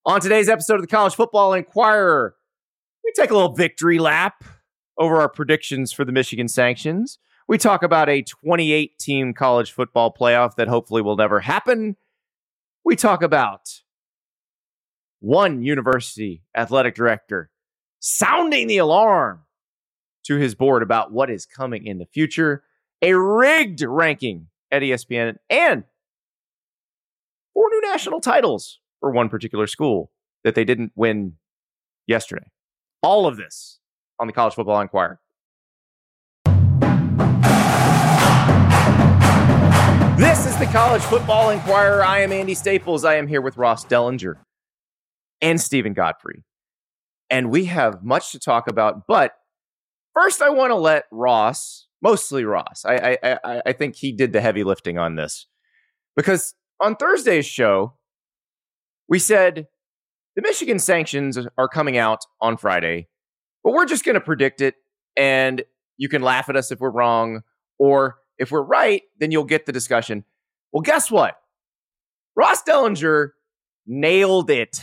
On today's episode of the College Football Inquirer, we take a little victory lap over our predictions for the Michigan sanctions. We talk about a 28-team college football playoff that hopefully will never happen. We talk about one university athletic director sounding the alarm to his board about what is coming in the future, a rigged ranking at ESPN, and 4 new national titles for one particular school that they didn't win yesterday. All of this on the College Football Inquirer. This is the College Football Inquirer. I am Andy Staples. I am here with Ross Dellinger and Stephen Godfrey. And we have much to talk about, but first I want to let Ross, mostly Ross, I think he did the heavy lifting on this. Because on Thursday's show, we said the Michigan sanctions are coming out on Friday, but we're just going to predict it, and you can laugh at us if we're wrong, or if we're right, then you'll get the discussion. Well, guess what? Ross Dellinger nailed it.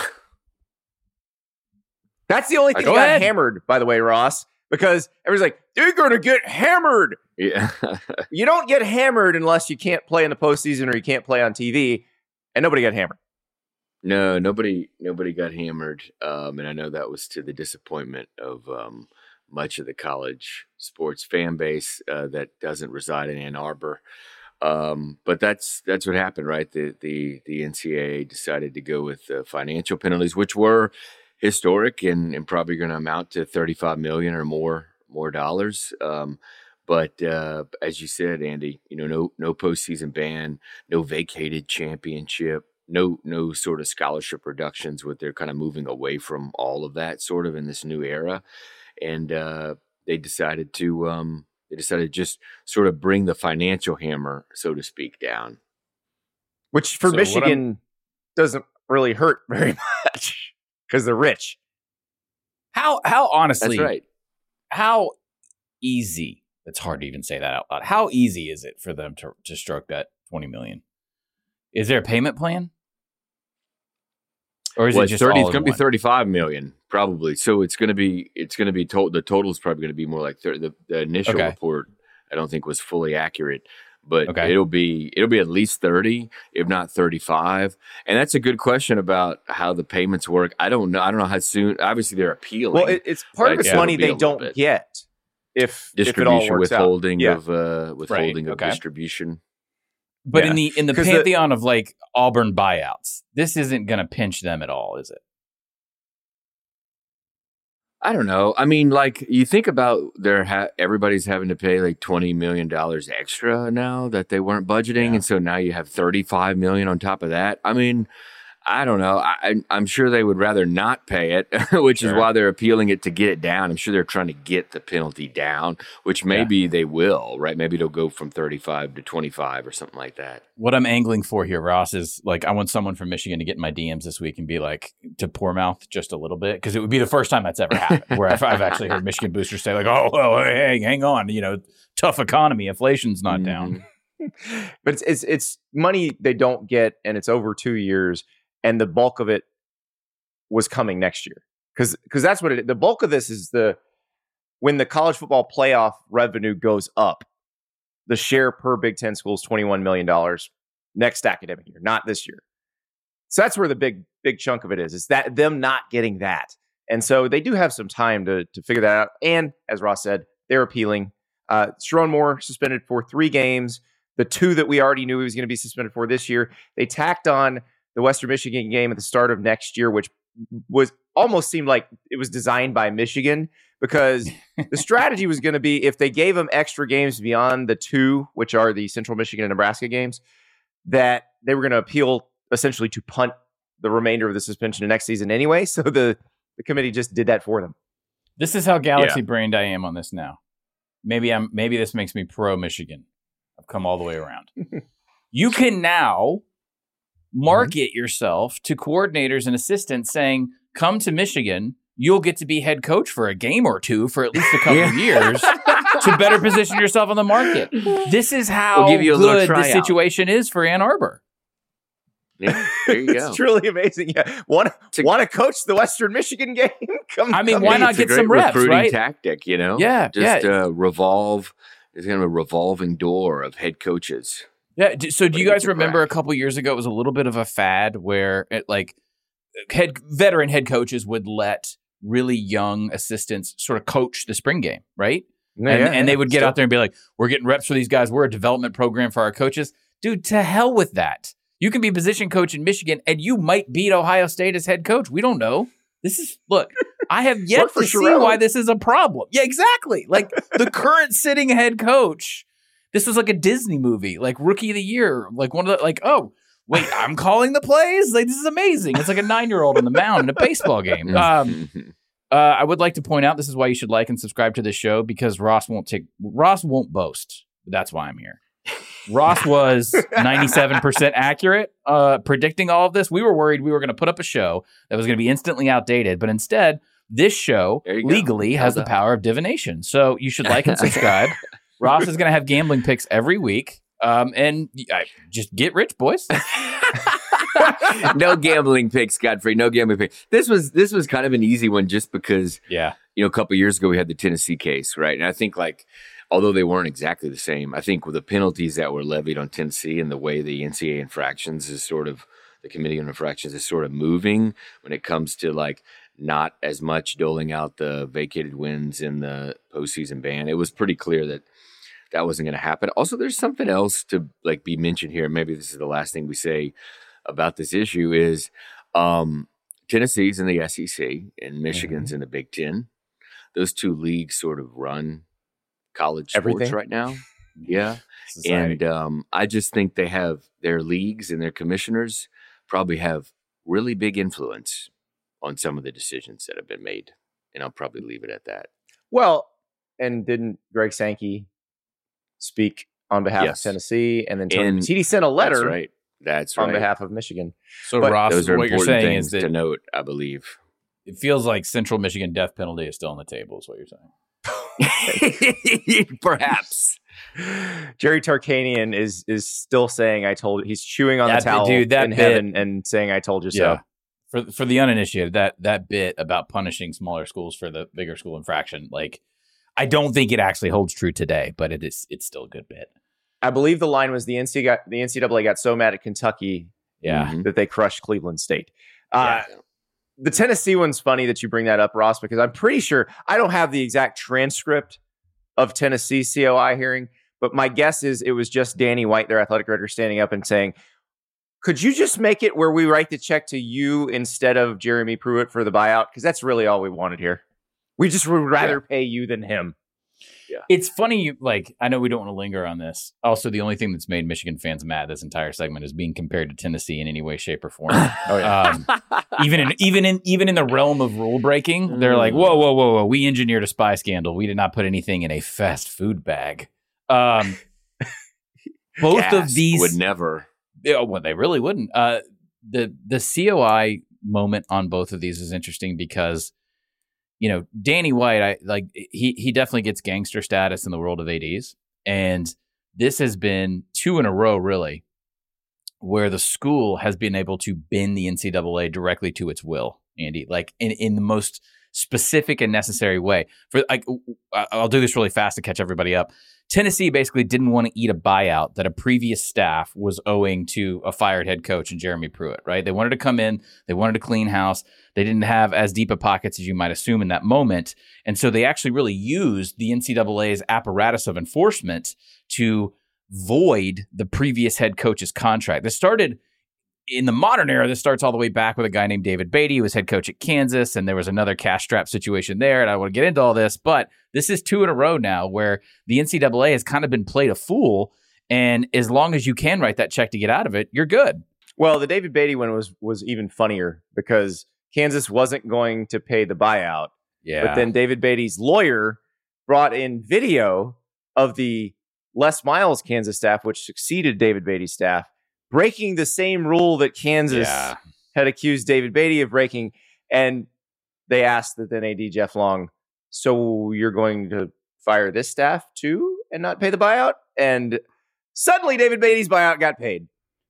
That's the only thing that got hammered, by the way, Ross, because everyone's like, you're going to get hammered. Yeah. You don't get hammered unless you can't play in the postseason or you can't play on TV, and nobody got hammered. No, nobody got hammered, and I know that was to the disappointment of much of the college sports fan base that doesn't reside in Ann Arbor. But that's what happened, right? The NCAA decided to go with financial penalties, which were historic and probably going to amount to $35 million or more dollars. But as you said, Andy, no postseason ban, no vacated championship. No sort of scholarship reductions. With they're kind of moving away from all of that sort of in this new era, and they decided to just sort of bring the financial hammer, so to speak, down. Which for Michigan doesn't really hurt very much because they're rich. How honestly? That's right. How easy? It's hard to even say that out loud. How easy is it for them to stroke that $20 million? Is there a payment plan? Or is it just 30? It's going to be $35 million, probably. So it's going to be the total is probably going to be more like 30. The initial report, I don't think, was fully accurate, but it'll be at least 30, if not 35. And that's a good question about how the payments work. I don't know how soon. Obviously, they're appealing. Well, it's part of it's money they don't get if it all works withholding out. Withholding of distribution. But in the pantheon of like Auburn buyouts, this isn't going to pinch them at all, is it? I don't know. I mean, like you think about everybody's having to pay like $20 million extra now that they weren't budgeting, and so now you have $35 million on top of that. I mean, I don't know. I'm sure they would rather not pay it, which is why they're appealing it to get it down. I'm sure they're trying to get the penalty down, which maybe they will, right? Maybe it'll go from 35 to 25 or something like that. What I'm angling for here, Ross, is like I want someone from Michigan to get in my DMs this week and be like, to poor mouth just a little bit, because it would be the first time that's ever happened, where I've actually heard Michigan boosters say like, oh, well, hey, hang on, tough economy, inflation's not down. But it's money they don't get, and it's over 2 years. And the bulk of it was coming next year. Because that's what the bulk of this is when the college football playoff revenue goes up, the share per Big Ten school is $21 million next academic year, not this year. So that's where the big chunk of it is that them not getting that. And so they do have some time to figure that out. And as Ross said, they're appealing. Sharon Moore suspended for 3 games. The 2 that we already knew he was going to be suspended for this year. They tacked on the Western Michigan game at the start of next year, which was almost seemed like it was designed by Michigan, because the strategy was going to be if they gave them extra games beyond the 2, which are the Central Michigan and Nebraska games, that they were going to appeal essentially to punt the remainder of the suspension to next season anyway. So the committee just did that for them. This is how galaxy brained I am on this now. Maybe this makes me pro Michigan. I've come all the way around. You can now market yourself to coordinators and assistants saying, come to Michigan, you'll get to be head coach for a game or 2 for at least a couple of years to better position yourself on the market. This is how good the situation is for Ann Arbor. Yeah, there you go. It's truly amazing. Yeah, want to coach the Western Michigan game? Why not get some reps? Recruiting right? tactic, Yeah, just revolve. There's kind of a revolving door of head coaches. Yeah. So do you guys remember a couple years ago? It was a little bit of a fad where veteran head coaches would let really young assistants sort of coach the spring game, right? And they would get out there and be like, "We're getting reps for these guys. We're a development program for our coaches." Dude, to hell with that. You can be position coach in Michigan, and you might beat Ohio State as head coach. We don't know. Look, I have yet to see why this is a problem. Yeah, exactly. Like the current sitting head coach, this was like a Disney movie, like Rookie of the Year, like one of the, like, oh, wait, I'm calling the plays? Like, this is amazing. It's like a 9-year-old on the mound in a baseball game. I would like to point out, this is why you should like and subscribe to this show, because Ross won't boast. That's why I'm here. Ross was 97% accurate predicting all of this. We were worried we were going to put up a show that was going to be instantly outdated, but instead, this show legally has the power of divination. So you should like and subscribe. Ross is going to have gambling picks every week. And just get rich, boys. No gambling picks, Godfrey. No gambling picks. This was kind of an easy one just because, a couple of years ago we had the Tennessee case, right? And I think although they weren't exactly the same, I think with the penalties that were levied on Tennessee and the way the NCAA infractions is sort of, the Committee on Infractions is sort of moving when it comes to not as much doling out the vacated wins in the postseason ban. It was pretty clear that wasn't going to happen. Also, there's something else to be mentioned here. Maybe this is the last thing we say about this issue is Tennessee's in the SEC and Michigan's in the Big Ten. Those two leagues sort of run college sports right now. Yeah. Society. And I just think they have their leagues and their commissioners probably have really big influence on some of the decisions that have been made. And I'll probably leave it at that. Well, and didn't Greg Sankey speak on behalf of Tennessee, and then he sent a letter that's right. on behalf of Michigan. So Ross, those are what you're saying is that to note, I believe. It feels like Central Michigan death penalty is still on the table, is what you're saying. Perhaps. Jerry Tarkanian is still saying he's chewing on the towel in heaven and saying I told you so. For the uninitiated, that bit about punishing smaller schools for the bigger school infraction, I don't think it actually holds true today, but it's still a good bit. I believe the line was the NCAA got so mad at Kentucky that they crushed Cleveland State. The Tennessee one's funny that you bring that up, Ross, because I'm pretty sure I don't have the exact transcript of Tennessee COI hearing, but my guess is it was just Danny White, their athletic director, standing up and saying, could you just make it where we write the check to you instead of Jeremy Pruitt for the buyout? Because that's really all we wanted here. We just would rather pay you than him. Yeah. It's funny, I know we don't want to linger on this. Also, the only thing that's made Michigan fans mad this entire segment is being compared to Tennessee in any way, shape, or form. Even in the realm of rule breaking, they're like, whoa, we engineered a spy scandal. We did not put anything in a fast food bag. Both of these would never. Well, they really wouldn't. The COI moment on both of these is interesting because, Danny White, he definitely gets gangster status in the world of ADs. And this has been 2 in a row, really, where the school has been able to bend the NCAA directly to its will, Andy, in the most specific and necessary way. I'll do this really fast to catch everybody up. Tennessee basically didn't want to eat a buyout that a previous staff was owing to a fired head coach and Jeremy Pruitt, right? They wanted to come in. They wanted to clean house. They didn't have as deep of pockets as you might assume in that moment. And so they actually really used the NCAA's apparatus of enforcement to void the previous head coach's contract. This started in the modern era. This starts all the way back with a guy named David Beatty, who was head coach at Kansas, and there was another cash strap situation there, and I don't want to get into all this, but this is 2 in a row now where the NCAA has kind of been played a fool, and as long as you can write that check to get out of it, you're good. Well, the David Beatty one was even funnier because Kansas wasn't going to pay the buyout, but then David Beatty's lawyer brought in video of the Les Miles Kansas staff, which succeeded David Beatty's staff, breaking the same rule that Kansas had accused David Beatty of breaking. And they asked the then AD Jeff Long, so you're going to fire this staff too and not pay the buyout? And suddenly David Beatty's buyout got paid.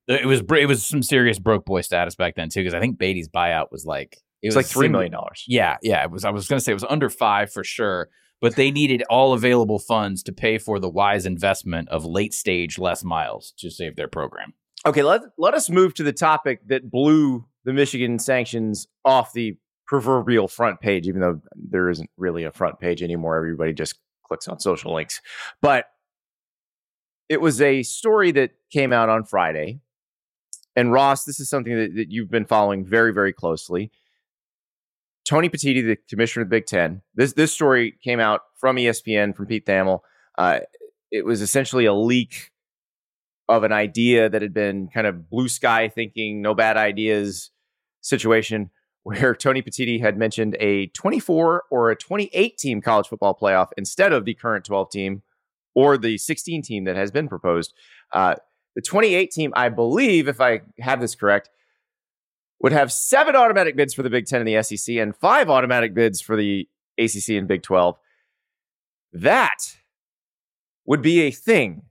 It was some serious broke boy status back then too, because I think Beatty's buyout was like It's like $3 million. Yeah. I was going to say it was under 5 for sure, but they needed all available funds to pay for the wise investment of late stage Les Miles to save their program. Okay, let us move to the topic that blew the Michigan sanctions off the proverbial front page, even though there isn't really a front page anymore. Everybody just clicks on social links. But it was a story that came out on Friday. And Ross, this is something that you've been following very, very closely. Tony Petitti, the commissioner of the Big Ten, this story came out from ESPN, from Pete Thamel. It was essentially a leak of an idea that had been kind of blue sky thinking, no bad ideas situation, where Tony Petitti had mentioned a 24 or a 28 team college football playoff instead of the current 12 team or the 16 team that has been proposed. The 28 team, I believe, if I have this correct, would have 7 automatic bids for the Big Ten and the SEC and 5 automatic bids for the ACC and Big 12. That would be a thing.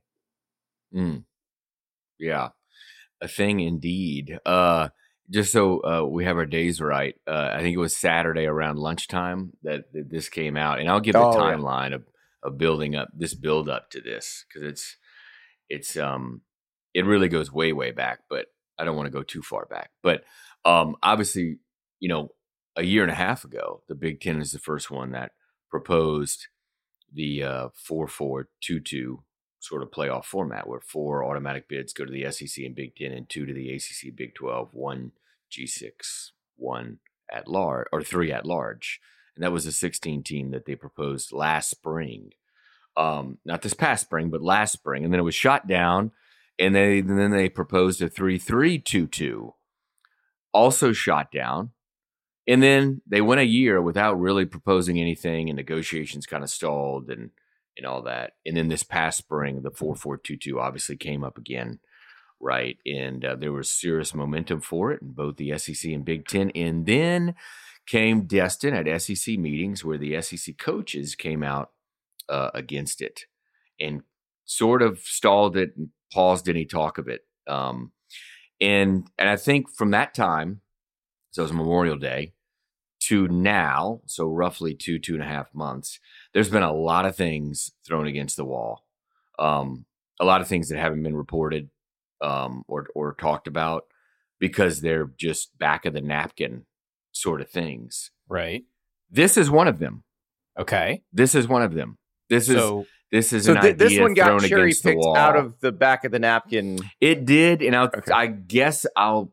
Yeah, a thing indeed. Just so we have our days right, I think it was Saturday around lunchtime that this came out. And I'll give the timeline of building up, this build up to this, because it really goes way, way back, but I don't want to go too far back. But obviously, a year and a half ago, the Big Ten is the first one that proposed the 4-4-2-2 sort of playoff format, where 4 automatic bids go to the SEC and Big Ten and 2 to the ACC, Big 12, 1 G6, 1 at large, or 3 at large. And that was a 16 team that they proposed last spring. Not this past spring, but last spring. And then it was shot down. And then they proposed a 3-3-2-2, also shot down. And then they went a year without really proposing anything, and negotiations kind of stalled and all that. And then this past spring, the 4-4-2-2 obviously came up again, right? And there was serious momentum for it in both the SEC and Big Ten. And then came Destin at SEC meetings where the SEC coaches came out against it and sort of stalled it and paused any talk of it. And I think from that time, so it was Memorial Day, to now, so roughly 2.5 months, there's been a lot of things thrown against the wall. A lot of things that haven't been reported or talked about because they're just back of the napkin sort of things. Right. This is one of them. Okay. This is one of them. This is an idea this one got thrown cherry against the picked wall. out of the back of the napkin. It did, and I guess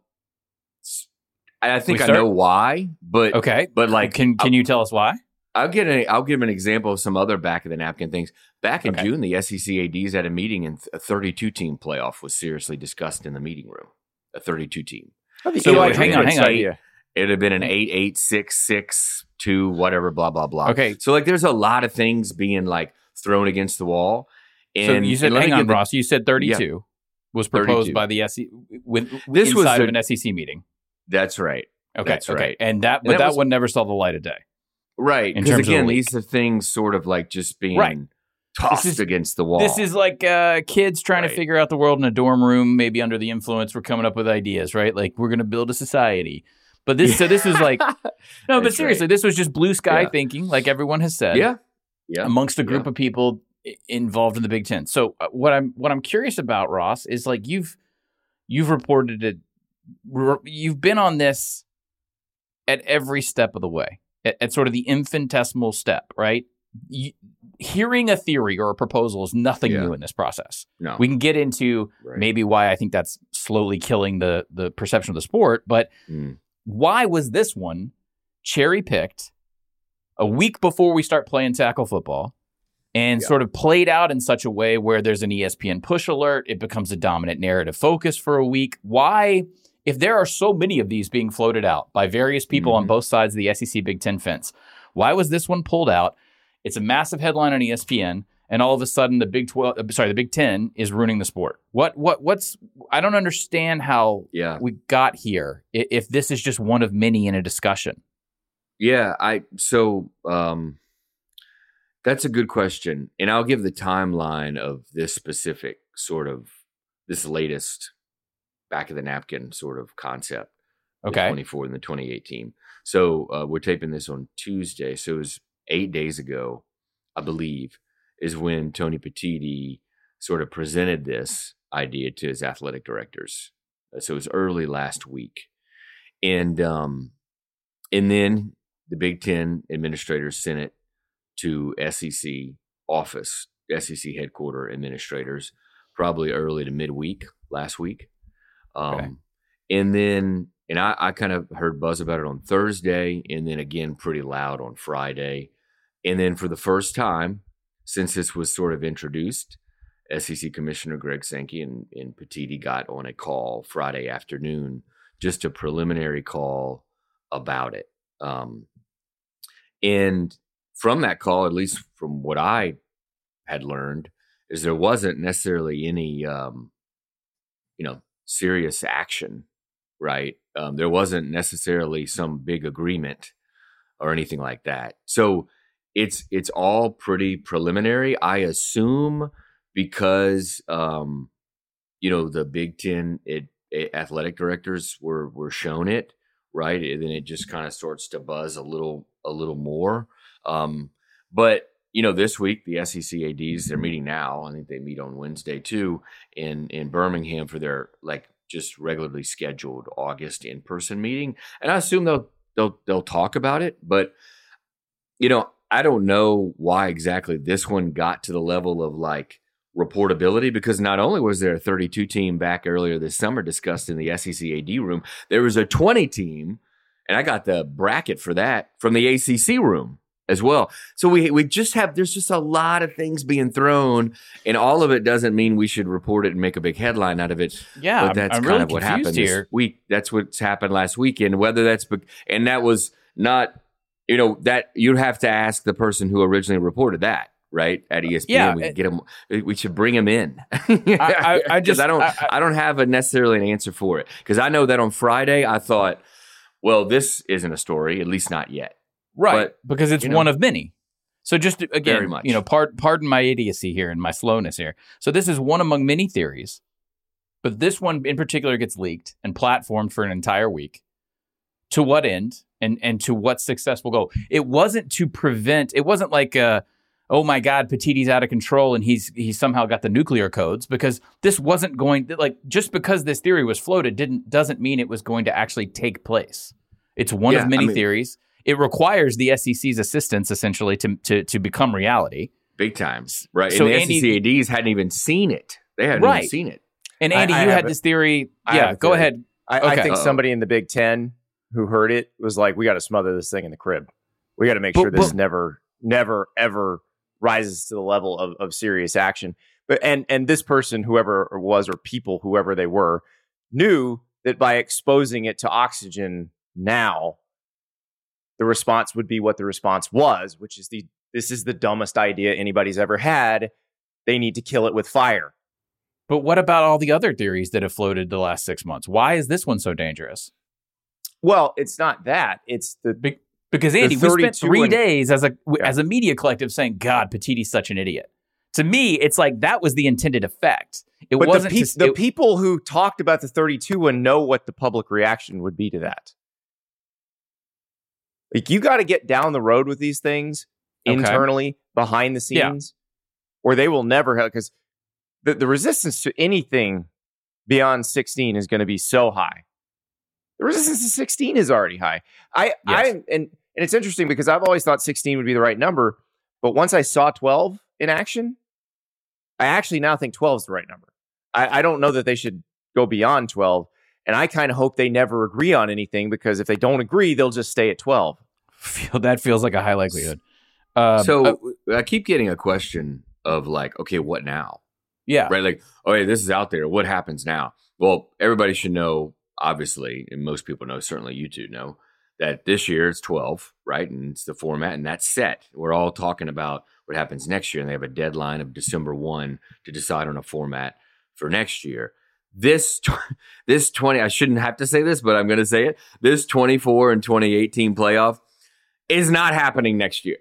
I think I know why, but okay. But like, can you tell us why? I'll give an example of some other back of the napkin things. Back in June, the SEC ADs had a meeting, and a 32 team playoff was seriously discussed in the meeting room. A 32 team. So hang on. It'd have been an 8-8-6-6-2, whatever, blah blah blah. Okay, so like, there's a lot of things being like thrown against the wall. And so you said, hang on, Ross. You said 32 was proposed 32. by the SEC This was inside of an SEC meeting. That's right. Okay, that's right. And that one never saw the light of day. Right. Because again, these are things sort of like just being tossed against the wall. This is like kids trying to figure out the world in a dorm room, maybe under the influence. We're coming up with ideas, right? Like, we're going to build a society. But this was like, no, but seriously, this was just blue sky thinking, like everyone has said. Yeah. Amongst a group of people involved in the Big Ten. So what I'm curious about, Ross, is like you've reported it. You've been on this at every step of the way, at sort of the infinitesimal step, right? Hearing a theory or a proposal is nothing new in this process. No. We can get into maybe why I think that's slowly killing the perception of the sport, but why was this one cherry-picked a week before we start playing tackle football and sort of played out in such a way where there's an ESPN push alert, it becomes a dominant narrative focus for a week? Why, if there are so many of these being floated out by various people on both sides of the SEC Big Ten fence, why was this one pulled out? It's a massive headline on ESPN, and all of a sudden the Big Ten is ruining the sport. What's I don't understand how we got here if this is just one of many in a discussion. Yeah, that's a good question. And I'll give the timeline of this specific sort of this latest back of the napkin sort of concept. Okay. The 24 and the 28 team. So we're taping this on Tuesday. So it was 8 days ago, I believe, is when Tony Petitti sort of presented this idea to his athletic directors. So it was early last week. And then the Big Ten administrators sent it to SEC office, SEC headquarter administrators, probably early to midweek last week. Okay. And I kind of heard buzz about it on Thursday, and then again pretty loud on Friday. And then for the first time since this was sort of introduced, SEC Commissioner Greg Sankey and Petitti got on a call Friday afternoon, just a preliminary call about it. And from that call, at least from what I had learned, is there wasn't necessarily any, serious action, right? There wasn't necessarily some big agreement or anything like that. So it's all pretty preliminary, I assume, because the Big Ten athletic directors were shown it, right? And then it just kind of starts to buzz a little more. But this week the SEC ADs, they're meeting now. I think they meet on Wednesday too in Birmingham for their just regularly scheduled August in-person meeting. And I assume they'll talk about it, but I don't know why exactly this one got to the level of reportability, because not only was there a 32 team back earlier this summer discussed in the SEC AD room, there was a 20 team, and I got the bracket for that from the ACC room as well. So we just there's just a lot of things being thrown, and all of it doesn't mean we should report it and make a big headline out of it. Yeah, but that's I'm kind really of what happened here. this week. That's what's happened last weekend. Whether and that was not, that you'd have to ask the person who originally reported that, right, at ESPN. Yeah, we could get him. We should bring him in. I don't have necessarily an answer for it, because I know that on Friday I thought, well, this isn't a story, at least not yet. Right, because it's one of many. So just again, very much. Pardon my idiocy here and my slowness here. So this is one among many theories, but this one in particular gets leaked and platformed for an entire week. To what end and to what successful goal? It wasn't to prevent. It wasn't like, oh my God, Petitti's out of control and he's somehow got the nuclear codes, because this wasn't going just because this theory was floated doesn't mean it was going to actually take place. It's one of many theories. It requires the SEC's assistance essentially to become reality. Big times, right? So and the SEC ADs hadn't even seen it. They hadn't even seen it. And Andy, you had this theory. Yeah, go ahead. I think somebody in the Big Ten who heard it was like, we got to smother this thing in the crib. We got to make sure this never, ever rises to the level of serious action. But and this person, whoever it was, or people, whoever they were, knew that by exposing it to oxygen now, the response would be what the response was, which is this is the dumbest idea anybody's ever had. They need to kill it with fire. But what about all the other theories that have floated the last 6 months? Why is this one so dangerous? Well, it's not that. It's because Andy, we spent 3 days as a media collective saying, God, Petitti's such an idiot. To me, it's like that was the intended effect. It but wasn't the people who talked about the 32 one know what the public reaction would be to that. You got to get down the road with these things internally, behind the scenes, or they will never have, because the resistance to anything beyond 16 is going to be so high. The resistance to 16 is already high. And it's interesting because I've always thought 16 would be the right number, but once I saw 12 in action, I actually now think 12 is the right number. I don't know that they should go beyond 12. And I kind of hope they never agree on anything, because if they don't agree, they'll just stay at 12. That feels like a high likelihood. I keep getting a question of okay, what now? Yeah. Right? Okay, this is out there. What happens now? Well, everybody should know, obviously, and most people know, certainly you two know, that this year it's 12, right? And it's the format, and that's set. We're all talking about what happens next year, and they have a deadline of December 1 to decide on a format for next year. This 20, I shouldn't have to say this, but I'm going to say it. This 24 and 2018 playoff is not happening next year.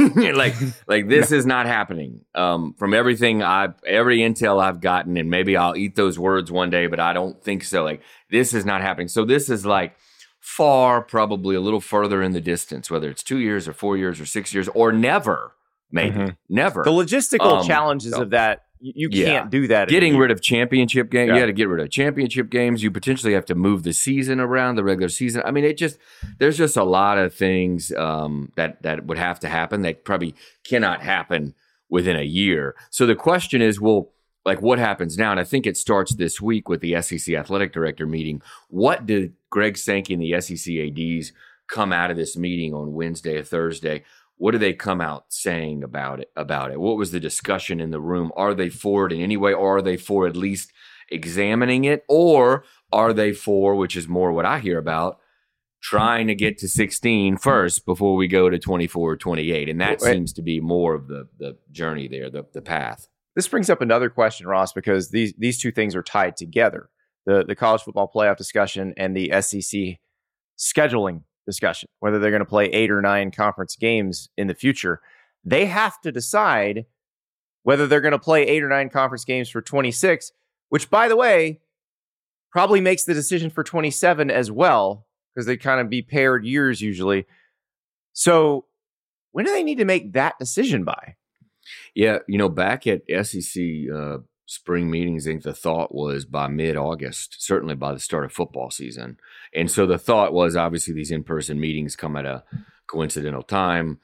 like this is not happening. From every intel I've gotten, and maybe I'll eat those words one day, but I don't think so. Like, this is not happening. So this is like far, probably a little further in the distance, whether it's 2 years or 4 years or 6 years or never, maybe never. The logistical challenges of that. You can't do that. Getting rid of championship games. You got to get rid of championship games. You potentially have to move the season around, the regular season. I mean, there's just a lot of things that would have to happen that probably cannot happen within a year. So the question is, well, like, what happens now? And I think it starts this week with the SEC athletic director meeting. What did Greg Sankey and the SEC ADs come out of this meeting on Wednesday or Thursday? What do they come out saying about it? What was the discussion in the room? Are they for it in any way, or are they for at least examining it? Or are they for, which is more what I hear about, trying to get to 16 first before we go to 24 or 28? And that seems to be more of the journey there, the path. This brings up another question, Ross, because these two things are tied together. The college football playoff discussion and the SEC scheduling discussion, whether they're going to play 8 or 9 conference games in the future. They have to decide whether they're going to play 8 or 9 conference games for 26, which, by the way, probably makes the decision for 27 as well, because they kind of be paired years usually. So when do they need to make that decision by? Yeah, back at SEC spring meetings, I think the thought was by mid-August, certainly by the start of football season. And so the thought was, obviously, these in-person meetings come at a coincidental time,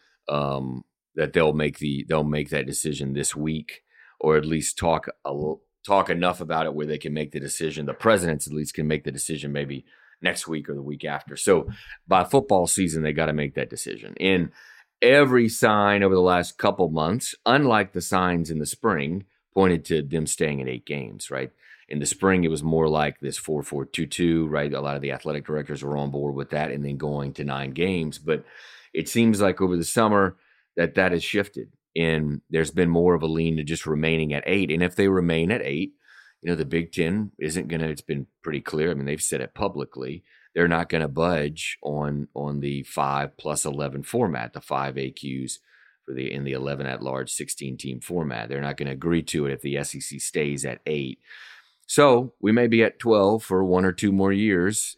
that they'll make that decision this week, or at least talk enough about it where they can make the decision. The presidents at least can make the decision maybe next week or the week after. So by football season, they got to make that decision. And every sign over the last couple months, unlike the signs in the spring, pointed to them staying at 8 games, right? In the spring, it was more like this 4-4-2-2, right? A lot of the athletic directors were on board with that, and then going to 9 games. But it seems like over the summer that has shifted, and there's been more of a lean to just remaining at 8. And if they remain at 8, the Big Ten isn't going to, it's been pretty clear. I mean, they've said it publicly. They're not going to budge on the 5+11 format, the 5 AQs in the 11 at-large 16-team format. They're not going to agree to it if the SEC stays at 8. So we may be at 12 for 1 or 2 more years,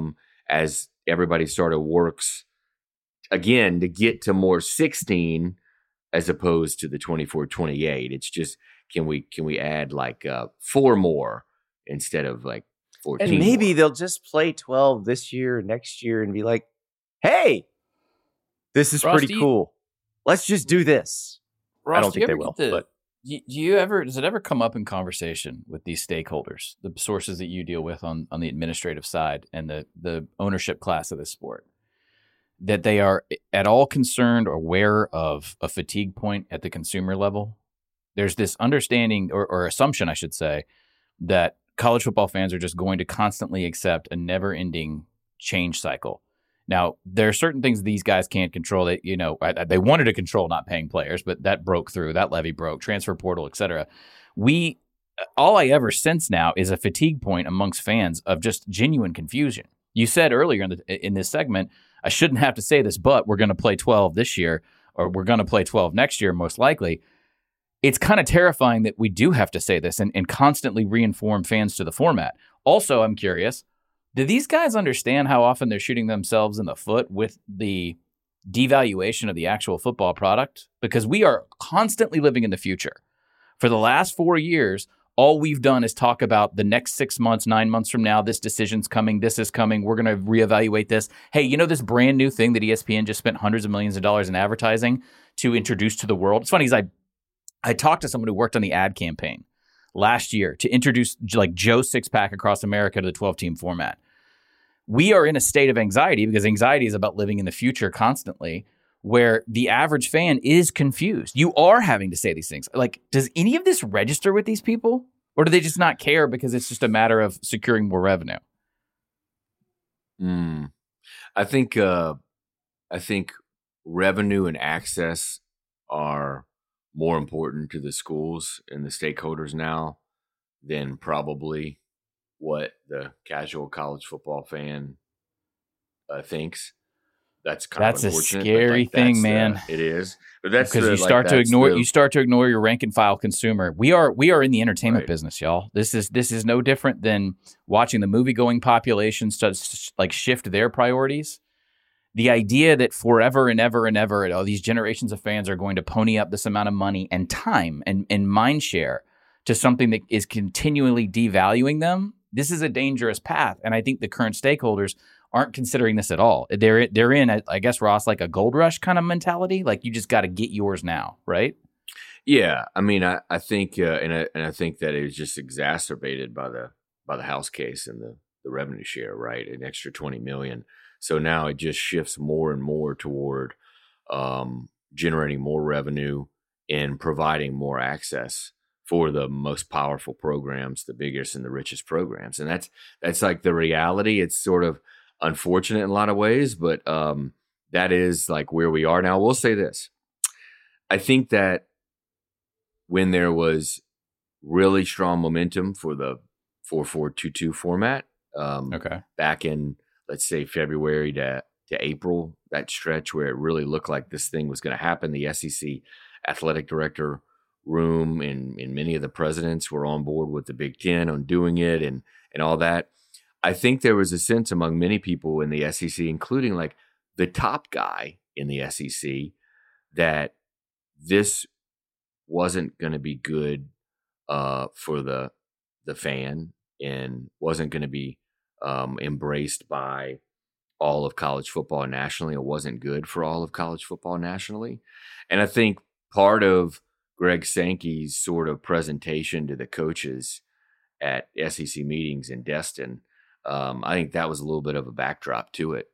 as everybody sort of works again to get to more 16 as opposed to the 24-28. It's just, can we add like 4 more instead of like 14? And maybe more? They'll just play 12 this year, next year, and be like, hey, this is Ross, pretty cool. Let's just do this. Ross, I don't think they will. But does it ever come up in conversation with these stakeholders, the sources that you deal with on the administrative side and the ownership class of this sport, that they are at all concerned or aware of a fatigue point at the consumer level? There's this understanding or assumption, I should say, that college football fans are just going to constantly accept a never-ending change cycle. Now, there are certain things these guys can't control. That they wanted to control not paying players, but that broke through. That levy broke. Transfer portal, et cetera. All I ever sense now is a fatigue point amongst fans of just genuine confusion. You said earlier in this segment, I shouldn't have to say this, but we're going to play 12 this year, or we're going to play 12 next year, most likely. It's kind of terrifying that we do have to say this and constantly re-inform fans to the format. Also, I'm curious, do these guys understand how often they're shooting themselves in the foot with the devaluation of the actual football product? Because we are constantly living in the future. For the last 4 years, all we've done is talk about the next 6 months, 9 months from now, this decision's coming, this is coming, we're going to reevaluate this. Hey, this brand new thing that ESPN just spent hundreds of millions of dollars in advertising to introduce to the world? It's funny, because I talked to someone who worked on the ad campaign last year to introduce like Joe Sixpack across America to the 12-team format. We are in a state of anxiety because anxiety is about living in the future constantly, where the average fan is confused. You are having to say these things. Like, does any of this register with these people? Or do they just not care because it's just a matter of securing more revenue? I think revenue and access are more important to the schools and the stakeholders now than probably what the casual college football fan thinks. That's kind That's of a unfortunate. scary thing, man. It is, but that's because you start to ignore your rank and file consumer. We are in the entertainment business, y'all. This is no different than watching the movie going population like shift their priorities. The idea that forever and ever and ever, all these generations of fans are going to pony up this amount of money and time and mind share to something that is continually devaluing them. This is a dangerous path, and I think the current stakeholders aren't considering this at all. They're in, I guess, Ross, like a gold rush kind of mentality. Like you just got to get yours now, right? Yeah, I mean, I think, and I think that it was just exacerbated by the House case and the revenue share, right? An extra $20 million. So now it just shifts more and more toward generating more revenue and providing more access for the most powerful programs, the biggest and the richest programs, and that's like the reality. It's sort of unfortunate in a lot of ways, but that is like where we are now. We'll say this. I think that when there was really strong momentum for the 4-4-2-2 format, back in, let's say, February to April, that stretch where it really looked like this thing was going to happen, the SEC athletic director room and many of the presidents were on board with the Big Ten on doing it and all that. I think there was a sense among many people in the SEC, including like the top guy in the SEC, that this wasn't going to be good for the fan and wasn't going to be embraced by all of college football nationally. It wasn't good for all of college football nationally. And I think part of Greg Sankey's sort of presentation to the coaches at SEC meetings in Destin, I think that was a little bit of a backdrop to it.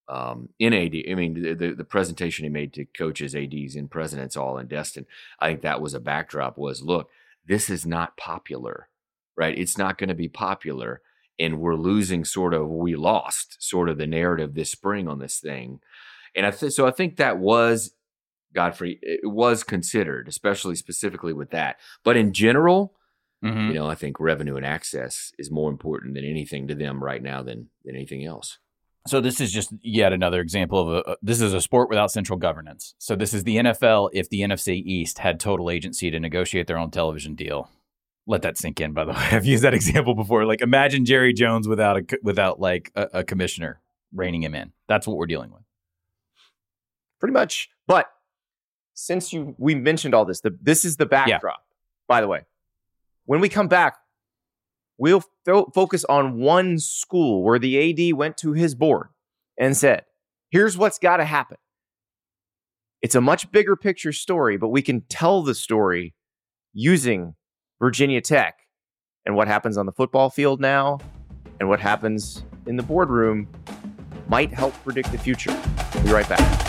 In AD, I mean, the presentation he made to coaches, ADs, and presidents all in Destin, I think that was a backdrop was, look, this is not popular, right? It's not going to be popular. And we're losing we lost sort of the narrative this spring on this thing. And so I think that was, Godfrey, it was considered, especially specifically with that. But in general, I think revenue and access is more important than anything to them right now than anything else. So this is just yet another example of this is a sport without central governance. So this is the NFL if the NFC East had total agency to negotiate their own television deal. Let that sink in, by the way. I've used that example before. Like imagine Jerry Jones without a commissioner reining him in. That's what we're dealing with. Pretty much. But since we mentioned all this, this is the backdrop, by the way. When we come back, we'll focus on one school where the AD went to his board and said, here's what's got to happen. It's a much bigger picture story, but we can tell the story using Virginia Tech and what happens on the football field now and what happens in the boardroom might help predict the future. We'll be right back.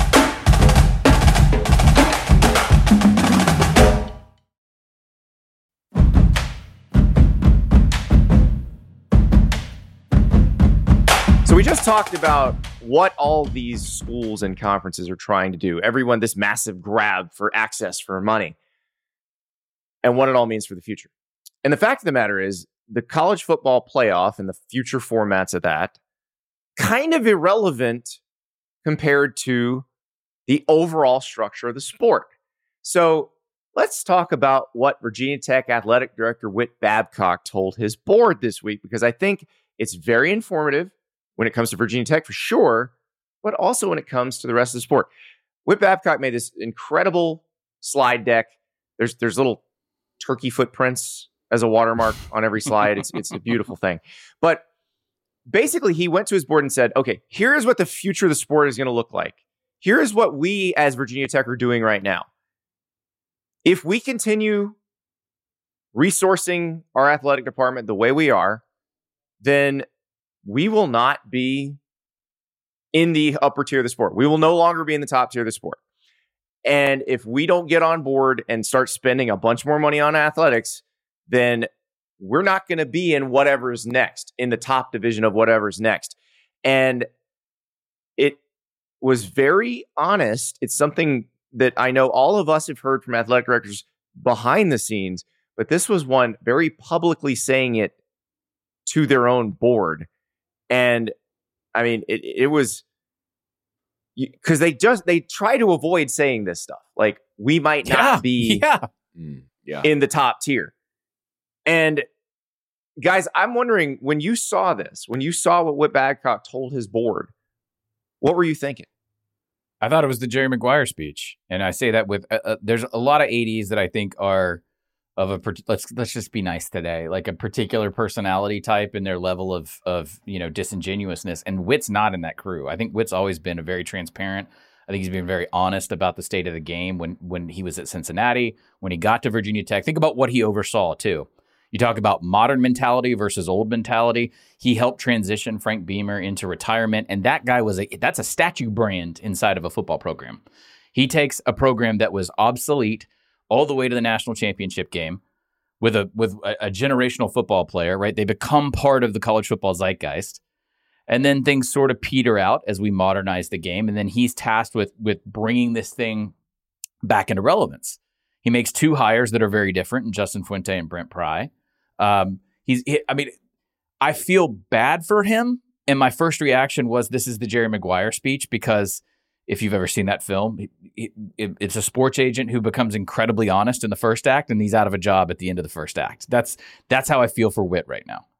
So we just talked about what all these schools and conferences are trying to do. Everyone, this massive grab for access for money and what it all means for the future. And the fact of the matter is the college football playoff and the future formats of that kind of irrelevant compared to the overall structure of the sport. So let's talk about what Virginia Tech athletic director Whit Babcock told his board this week, because I think it's very informative when it comes to Virginia Tech for sure, but also when it comes to the rest of the sport. Whit Babcock made this incredible slide deck. There's little turkey footprints as a watermark on every slide. It's a beautiful thing. But basically, he went to his board and said, okay, here's what the future of the sport is going to look like. Here's what we as Virginia Tech are doing right now. If we continue resourcing our athletic department the way we are, then we will not be in the upper tier of the sport. We will no longer be in the top tier of the sport. And if we don't get on board and start spending a bunch more money on athletics, then we're not going to be in whatever's next, in the top division of whatever's next. And it was very honest. It's something that I know all of us have heard from athletic directors behind the scenes, but this was one very publicly saying it to their own board. And I mean, it was because they try to avoid saying this stuff. Like, we might not be in the top tier. And guys, I'm wondering, when you saw this, when you saw what Whit Babcock told his board, what were you thinking? I thought it was the Jerry Maguire speech. And I say that with, there's a lot of 80s that I think are of let's just be nice today, like a particular personality type in their level of disingenuousness. And Whit's not in that crew. I think Whit's always been a very transparent. I think he's been very honest about the state of the game when he was at Cincinnati, when he got to Virginia Tech. Think about what he oversaw too. You talk about modern mentality versus old mentality. He helped transition Frank Beamer into retirement, and that guy that's a statue brand inside of a football program. He takes a program that was obsolete all the way to the national championship game with a generational football player, right? They become part of the college football zeitgeist, and then things sort of peter out as we modernize the game, and then he's tasked with bringing this thing back into relevance. He makes two hires that are very different, in Justin Fuente and Brent Pry. I feel bad for him. And my first reaction was, this is the Jerry Maguire speech, because if you've ever seen that film, it's a sports agent who becomes incredibly honest in the first act, and he's out of a job at the end of the first act. That's how I feel for Whit right now.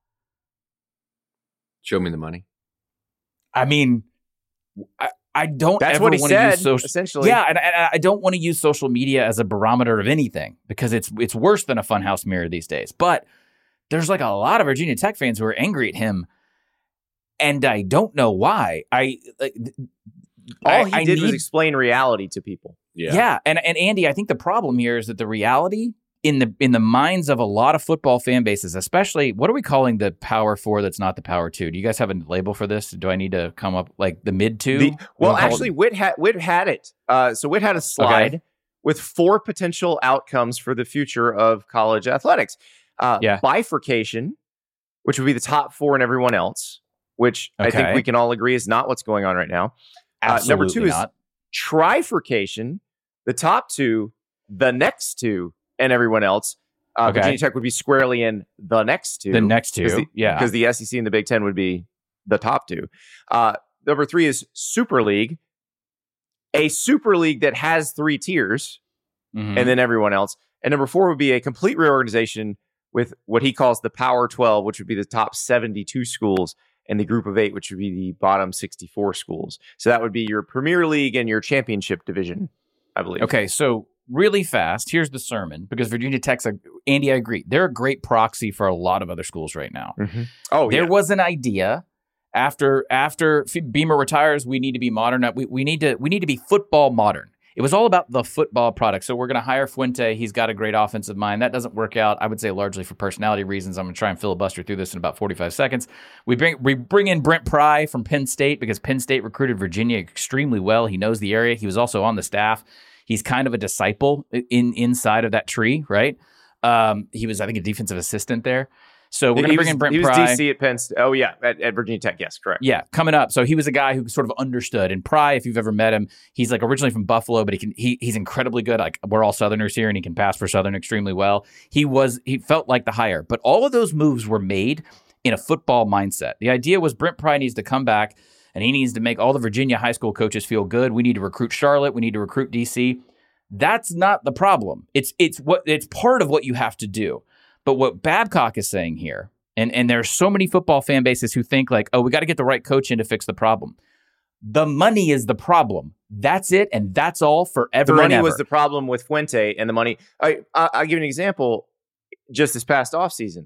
Show me the money. I mean, I don't That's ever what he want said, to use social. essentially. Yeah, and I don't want to use social media as a barometer of anything, because it's worse than a funhouse mirror these days. But there's like a lot of Virginia Tech fans who are angry at him, and I don't know why. All he did was explain reality to people. Yeah. And Andy, I think the problem here is that the reality in the minds of a lot of football fan bases, especially, what are we calling the Power 4 that's not the Power 2? Do you guys have a label for this? Do I need to come up like the mid 2? Well, actually, Whit had it. So Whit had a slide with 4 potential outcomes for the future of college athletics. Bifurcation, which would be the top 4 and everyone else, which I think we can all agree is not what's going on right now. Number 2 is trifurcation, the top 2, the next 2, and everyone else. Virginia Tech would be squarely in the next 2. The next 2, because the SEC and the Big Ten would be the top 2. Number 3 is Super League, a Super League that has 3 tiers, and then everyone else. And number 4 would be a complete reorganization with what he calls the Power 12, which would be the top 72 schools, and the Group of 8, which would be the bottom 64 schools. So that would be your Premier League and your championship division, I believe. Okay, so really fast, here's the sermon, because Virginia Tech's Andy, I agree, they're a great proxy for a lot of other schools right now. There was an idea after Beamer retires, we need to be modern. We need to be football modern. It was all about the football product. So we're going to hire Fuente. He's got a great offensive mind. That doesn't work out, I would say, largely for personality reasons. I'm going to try and filibuster through this in about 45 seconds. We bring in Brent Pry from Penn State, because Penn State recruited Virginia extremely well. He knows the area. He was also on the staff. He's kind of a disciple inside of that tree, right? He was, I think, a defensive assistant there. So we're going to bring in Brent Pry. He was DC at Penn State. Oh, yeah, at Virginia Tech. Yes, correct. Yeah, coming up. So he was a guy who sort of understood. And Pry, if you've ever met him, he's like originally from Buffalo, but he's incredibly good. Like, we're all Southerners here, and he can pass for Southern extremely well. He felt like the hire. But all of those moves were made in a football mindset. The idea was Brent Pry needs to come back, and he needs to make all the Virginia high school coaches feel good. We need to recruit Charlotte. We need to recruit DC. That's not the problem. It's part of what you have to do. But what Babcock is saying here, and there's so many football fan bases who think like, oh, we got to get the right coach in to fix the problem. The money is the problem. That's it, and that's all forever. The money and ever. was the problem with Fuente, and the money. I'll give you an example. Just this past offseason,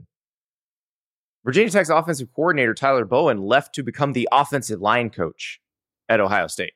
Virginia Tech's offensive coordinator Tyler Bowen left to become the offensive line coach at Ohio State.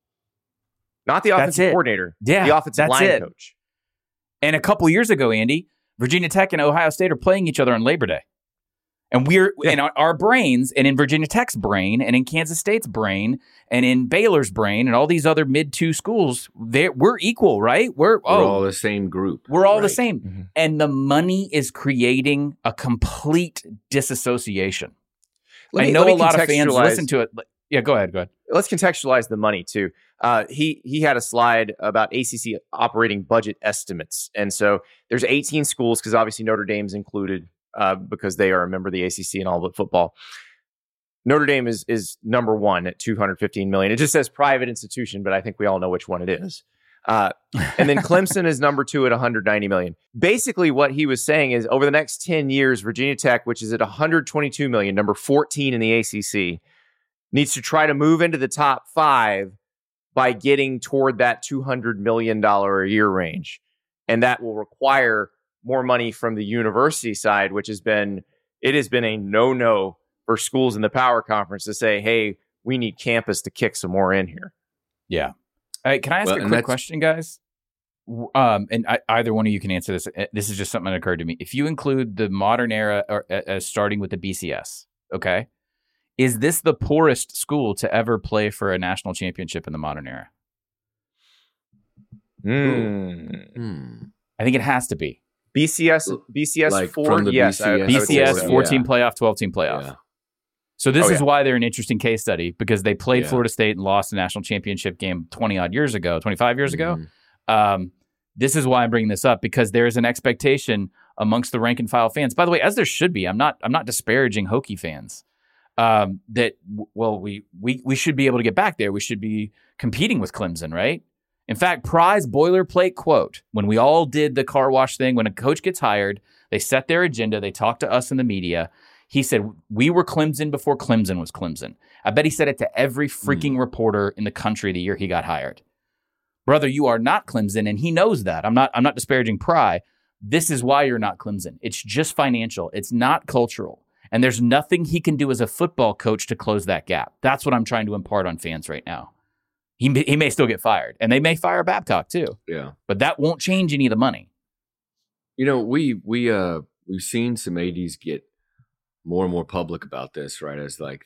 Not the offensive coordinator, the offensive line coach. And a couple years ago, Andy, Virginia Tech and Ohio State are playing each other on Labor Day. And we're in our brains, and in Virginia Tech's brain, and in Kansas State's brain, and in Baylor's brain, and all these other mid-2 schools, we're equal, right? We're all the same group. We're all the same. Mm-hmm. And the money is creating a complete disassociation. I know a lot of fans listen to it. Yeah, go ahead. Let's contextualize the money, too. He had a slide about ACC operating budget estimates. And so there's 18 schools, because obviously Notre Dame's included, because they are a member of the ACC and all but football. Notre Dame is number one at $215 million. It just says private institution, but I think we all know which one it is. And then Clemson is number two at $190 million. Basically, what he was saying is over the next 10 years, Virginia Tech, which is at $122 million, number 14 in the ACC, needs to try to move into the top 5 by getting toward that $200 million a year range. And that will require more money from the university side, which has been a no-no for schools in the Power Conference to say, hey, we need campus to kick some more in here. Yeah. Can I ask a quick question, guys? Either one of you can answer this. This is just something that occurred to me. If you include the modern era as starting with the BCS, okay, is this the poorest school to ever play for a national championship in the modern era? I think it has to be. BCS like 4, yes. BCS 14 playoff, 12-team playoff. Yeah. So this is why they're an interesting case study, because they played Florida State and lost a national championship game 25 years ago. This is why I'm bringing this up, because there is an expectation amongst the rank and file fans. By the way, as there should be. I'm not disparaging Hokie fans. We should be able to get back there. We should be competing with Clemson, right? In fact, Pry's boilerplate quote, when we all did the car wash thing, when a coach gets hired, they set their agenda, they talk to us in the media. He said, we were Clemson before Clemson was Clemson. I bet he said it to every freaking reporter in the country the year he got hired. Brother, you are not Clemson, and he knows that. I'm not disparaging Pry. This is why you're not Clemson. It's just financial. It's not cultural. And there's nothing he can do as a football coach to close that gap. That's what I'm trying to impart on fans right now. He may still get fired, and they may fire Babcock too. Yeah, but that won't change any of the money. You know, we've seen some ADs get more and more public about this, right?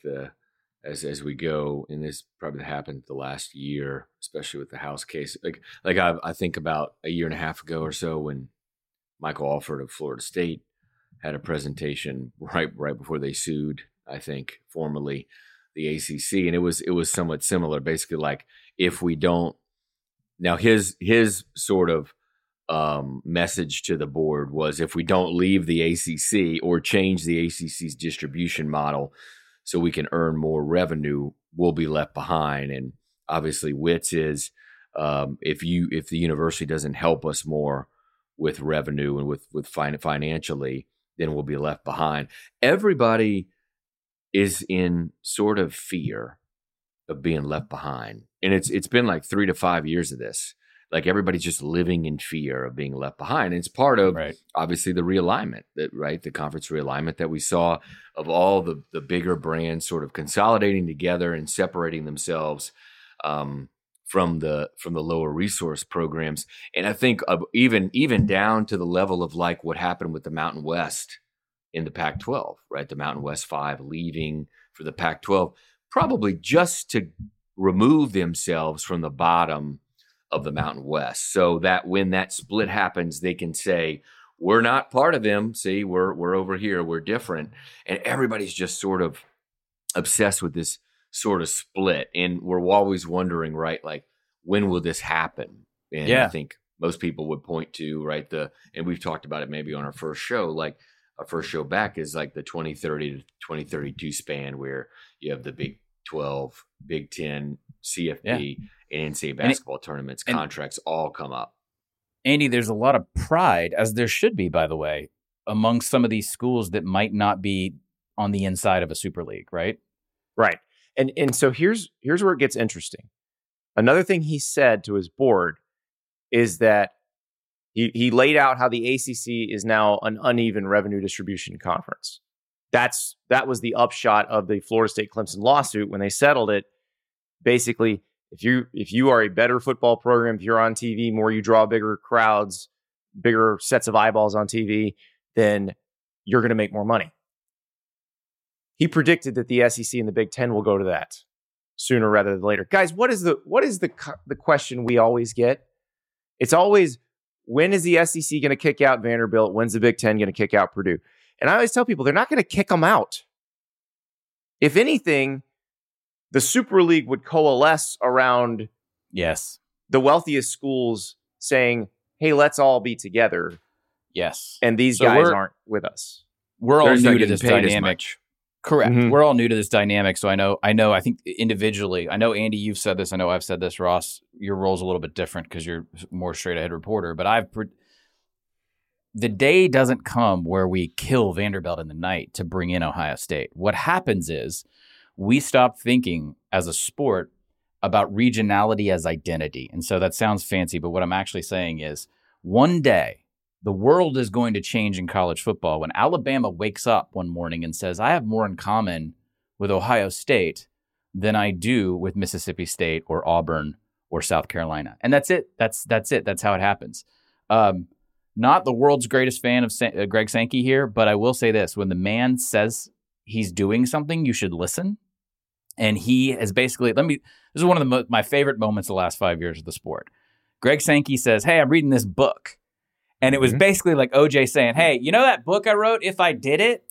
As we go, and this probably happened the last year, especially with the House case. Like I think about a year and a half ago or so when Michael Alford of Florida State had a presentation right before they sued, I think, formally the ACC, and it was somewhat similar. Basically, like, if we don't, now his sort of message to the board was, if we don't leave the ACC or change the ACC's distribution model so we can earn more revenue, we'll be left behind. And obviously, Witt's is if the university doesn't help us more with revenue and with financially, then we'll be left behind. Everybody is in sort of fear of being left behind. And it's been like 3 to 5 years of this. Like, everybody's just living in fear of being left behind. And it's part of, obviously, the realignment, the conference realignment that we saw of all the bigger brands sort of consolidating together and separating themselves from the lower resource programs. And I think even down to the level of like what happened with the Mountain West in the Pac-12, right? The Mountain West 5 leaving for the Pac-12, probably just to remove themselves from the bottom of the Mountain West, so that when that split happens, they can say, we're not part of them. See, we're over here. We're different. And everybody's just sort of obsessed with this sort of split. And we're always wondering, right, like, when will this happen? And I think most people would point to, right, and we've talked about it maybe on our first show, like, our first show back is like the 2030 to 2032 span, where you have the Big 12, Big 10, CFP, and NCAA basketball tournaments, contracts all come up. Andy, there's a lot of pride, as there should be, by the way, among some of these schools that might not be on the inside of a Super League, right? Right. And so here's where it gets interesting. Another thing he said to his board is that he laid out how the ACC is now an uneven revenue distribution conference. That was the upshot of the Florida State Clemson lawsuit when they settled it. Basically, if you are a better football program, if you're on TV more, you draw bigger crowds, bigger sets of eyeballs on TV, then you're going to make more money. He predicted that the SEC and the Big Ten will go to that sooner rather than later. Guys, what is the question we always get? It's always, when is the SEC going to kick out Vanderbilt? When's the Big Ten going to kick out Purdue? And I always tell people, they're not going to kick them out. If anything, the Super League would coalesce around the wealthiest schools saying, hey, let's all be together. Yes. And these guys aren't with us. We're all new to this dynamic. Correct. Mhm. We're all new to this dynamic, so I think individually, I know Andy, you've said this, I know I've said this, Ross, your role's a little bit different because you're more straight ahead reporter, but the day doesn't come where we kill Vanderbilt in the night to bring in Ohio State. What happens is we stop thinking as a sport about regionality as identity. And so that sounds fancy, but what I'm actually saying is one day the world is going to change in college football when Alabama wakes up one morning and says, I have more in common with Ohio State than I do with Mississippi State or Auburn or South Carolina. And that's it. That's it. That's how it happens. Not the world's greatest fan of Greg Sankey here, but I will say this. When the man says he's doing something, you should listen. And he has basically, this is one of my favorite moments of the last 5 years of the sport. Greg Sankey says, hey, I'm reading this book. And it was basically like OJ saying, hey, you know that book I wrote, If I Did It?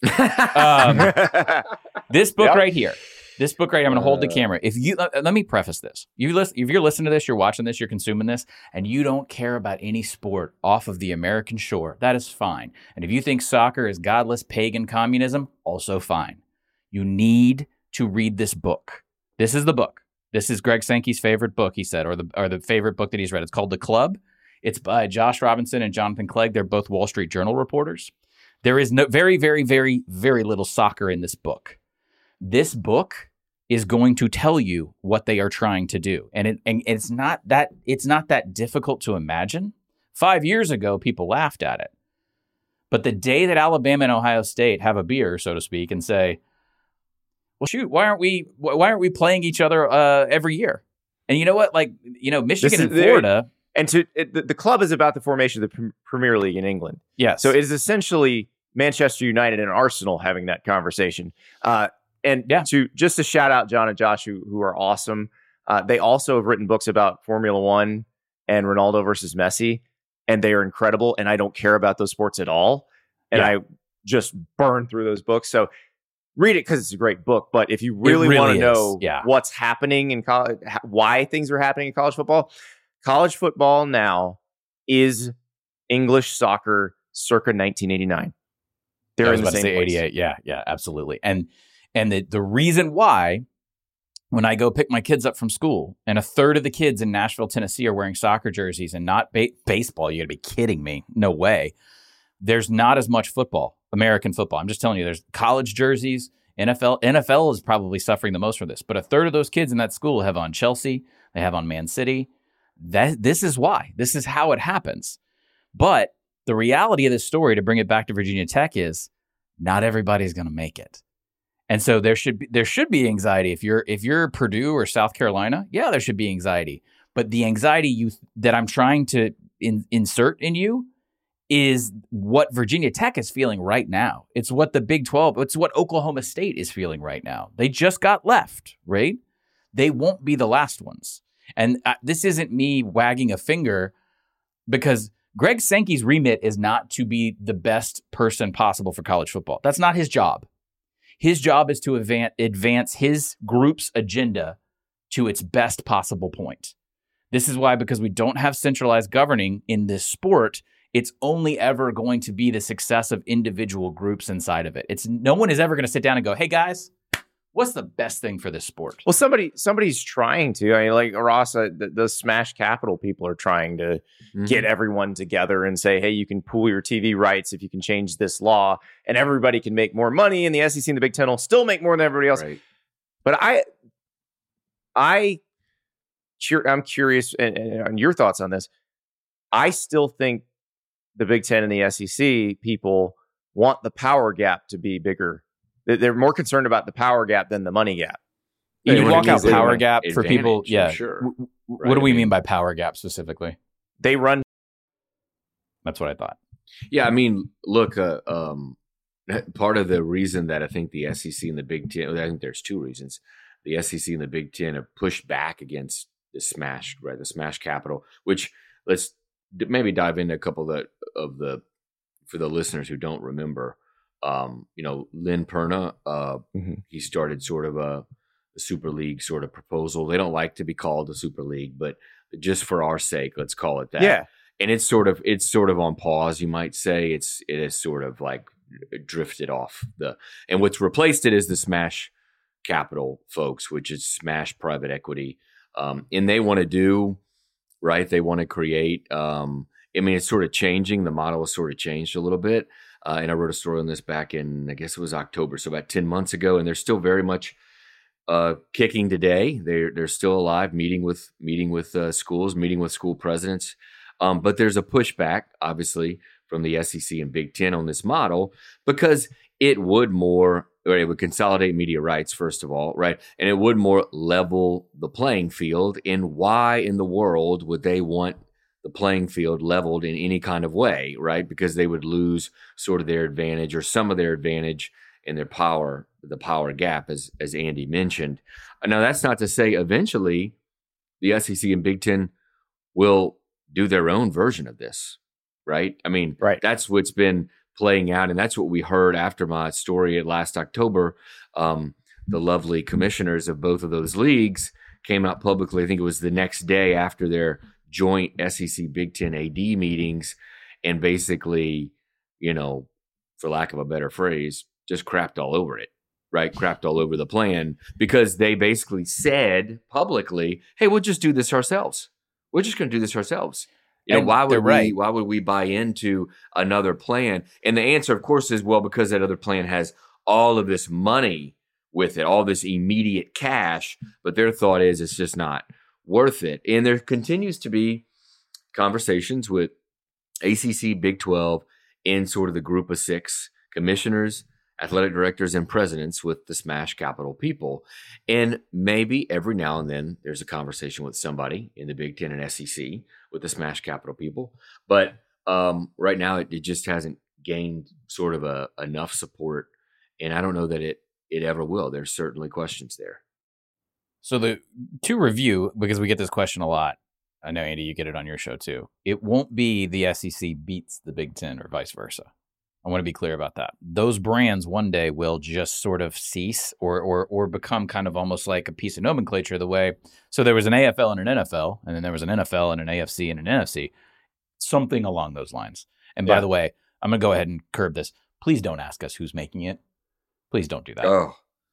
This book right here. This book right here, I'm going to hold the camera. Let me preface this. If you're listening to this, you're watching this, you're consuming this, and you don't care about any sport off of the American shore, that is fine. And if you think soccer is godless pagan communism, also fine. You need to read this book. This is the book. This is Greg Sankey's favorite book, he said, or the favorite book that he's read. It's called The Club. It's by Josh Robinson and Jonathan Clegg. They're both Wall Street Journal reporters. There is very, very, very, very little soccer in this book. This book is going to tell you what they are trying to do. And it's not that difficult to imagine. 5 years ago, people laughed at it. But the day that Alabama and Ohio State have a beer, so to speak, and say, well, shoot, why aren't we playing each other every year? And you know what? Michigan and Florida. The club is about the formation of the Premier League in England. Yes. So it is essentially Manchester United and Arsenal having that conversation. To shout out John and Josh, who are awesome. They also have written books about Formula One and Ronaldo versus Messi, and they are incredible. And I don't care about those sports at all. And I just burn through those books. So read it because it's a great book. But if you really want to know what's happening in college, why things are happening in college football now is English soccer circa 1989. They're in the same place. 88. Yeah, absolutely. And the reason why, when I go pick my kids up from school, and a third of the kids in Nashville, Tennessee are wearing soccer jerseys and not baseball, you got to be kidding me. No way. There's not as much football, American football. I'm just telling you, there's college jerseys, NFL. NFL is probably suffering the most from this, but a third of those kids in that school have on Chelsea. They have on Man City. This is why. This is how it happens. But the reality of this story, to bring it back to Virginia Tech, is not everybody's going to make it. And so there should be anxiety. If you're Purdue or South Carolina, yeah, there should be anxiety. But the anxiety that I'm trying to insert in you is what Virginia Tech is feeling right now. It's what the Big 12, it's what Oklahoma State is feeling right now. They just got left, right? They won't be the last ones. And this isn't me wagging a finger, because Greg Sankey's remit is not to be the best person possible for college football. That's not his job. His job is to advance his group's agenda to its best possible point. This is why, because we don't have centralized governing in this sport, it's only ever going to be the success of individual groups inside of it. No one is ever going to sit down and go, hey guys, what's the best thing for this sport? Well, somebody's trying to. I mean, like Ross, the Smash Capital people are trying to get everyone together and say, hey, you can pool your TV rights if you can change this law, and everybody can make more money, and the SEC and the Big Ten will still make more than everybody else. Right. But I'm curious on your thoughts on this. I still think the Big Ten and the SEC people want the power gap to be bigger. They're more concerned about the power gap than the money gap. You walk out power gap for people. Yeah. Sure. What do we mean by power gap specifically? They run. That's what I thought. Yeah. I mean, look, part of the reason that I think the SEC and the Big Ten, I think there's two reasons. The SEC and the Big Ten have pushed back against the Smash Capital, which let's maybe dive into a couple of the for the listeners who don't remember. Lynn Perna, he started sort of a Super League sort of proposal. They don't like to be called a Super League, but just for our sake, let's call it that. Yeah. And it's sort of on pause, you might say. It is sort of like drifted off and what's replaced it is the Smash Capital folks, which is Smash Private Equity. And they want to do, right? They want to create, it's sort of changing. The model has sort of changed a little bit. And I wrote a story on this back in, I guess it was October, so about 10 months ago. And they're still very much kicking today. They're still alive, meeting with schools, meeting with school presidents. But there's a pushback, obviously, from the SEC and Big Ten on this model because it would consolidate media rights, first of all, right? And it would more level the playing field. And why in the world would they want the playing field leveled in any kind of way, right? Because they would lose sort of their advantage or some of their advantage in their power, the power gap, as Andy mentioned. Now, that's not to say eventually the SEC and Big Ten will do their own version of this, right? Right. That's what's been playing out, and that's what we heard after my story last October. The lovely commissioners of both of those leagues came out publicly. I think it was the next day after their joint SEC Big Ten AD meetings, and basically, for lack of a better phrase, just crapped all over it, right? Crapped all over the plan because they basically said publicly, "Hey, we'll just do this ourselves. We're just going to do this ourselves." Why would we buy into another plan? And the answer, of course, is, well, because that other plan has all of this money with it, all this immediate cash. But their thought is it's just not worth it. And there continues to be conversations with ACC, Big 12, in sort of the group of 6 commissioners, athletic directors, and presidents with the Smash Capital people. And maybe every now and then there's a conversation with somebody in the Big Ten and SEC with the Smash Capital people. But right now it just hasn't gained sort of enough support. And I don't know that it ever will. There's certainly questions there. So to review, because we get this question a lot, I know, Andy, you get it on your show too. It won't be the SEC beats the Big Ten or vice versa. I want to be clear about that. Those brands one day will just sort of cease or become kind of almost like a piece of nomenclature the way. So there was an AFL and an NFL, and then there was an NFL and an AFC and an NFC, something along those lines. And by the way, I'm going to go ahead and curb this. Please don't ask us who's making it. Please don't do that. Oh,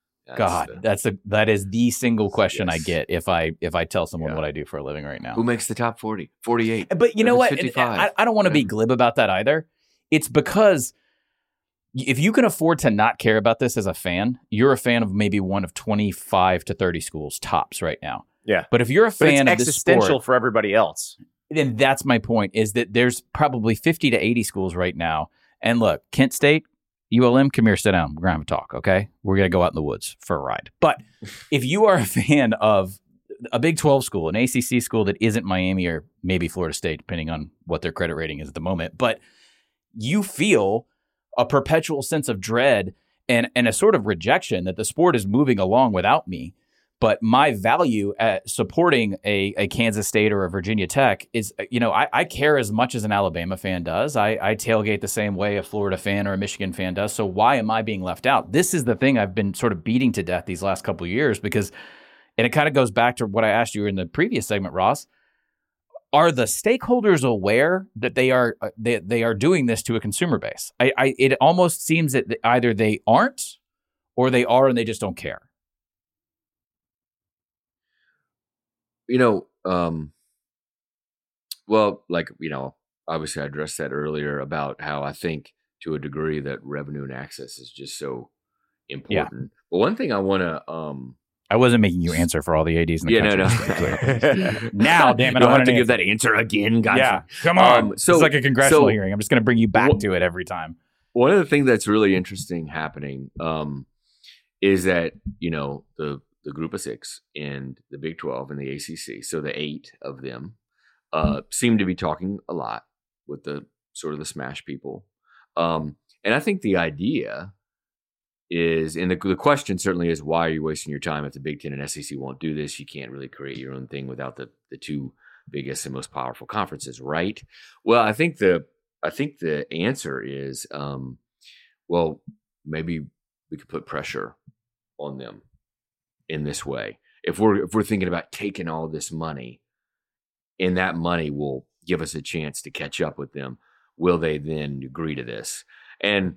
that is the single question I get if I tell someone what I do for a living right now. Who makes the top 40, 48? But you know what? I don't want to be glib about that either. It's because if you can afford to not care about this as a fan, you're a fan of maybe one of 25 to 30 schools tops right now. Yeah. But if you're a fan of this existential sport, for everybody else. then that's my point, is that there's probably 50 to 80 schools right now. And look, Kent State, ULM, come here, sit down. We're going to have a talk, okay? We're going to go out in the woods for a ride. But if you are a fan of a Big 12 school, an ACC school that isn't Miami or maybe Florida State, depending on what their credit rating is at the moment, but you feel a perpetual sense of dread and a sort of rejection that the sport is moving along without me. But my value at supporting a Kansas State or a Virginia Tech is, I care as much as an Alabama fan does. I tailgate the same way a Florida fan or a Michigan fan does. So why am I being left out? This is the thing I've been sort of beating to death these last couple of years because, and it kind of goes back to what I asked you in the previous segment, Ross. Are the stakeholders aware that they are doing this to a consumer base? It almost seems that either they aren't or they are and they just don't care. Obviously I addressed that earlier about how I think to a degree that revenue and access is just so important. Yeah. But one thing I want to, I wasn't making you answer for all the ADs in the country. No. Now, damn it, I want to give that answer again, guys. Yeah, come on. It's like a congressional hearing. I'm just going to bring you back to it every time. One of the things that's really interesting happening is that, the group of 6 and the Big 12 and the ACC, so the 8 of them, seem to be talking a lot with the sort of the Smash people. And I think the idea is, and the question certainly is, why are you wasting your time if the Big Ten and SEC won't do this? You can't really create your own thing without the 2 biggest and most powerful conferences, right? Well, I think the answer is, maybe we could put pressure on them in this way. If we're thinking about taking all this money, and that money will give us a chance to catch up with them, will they then agree to this? And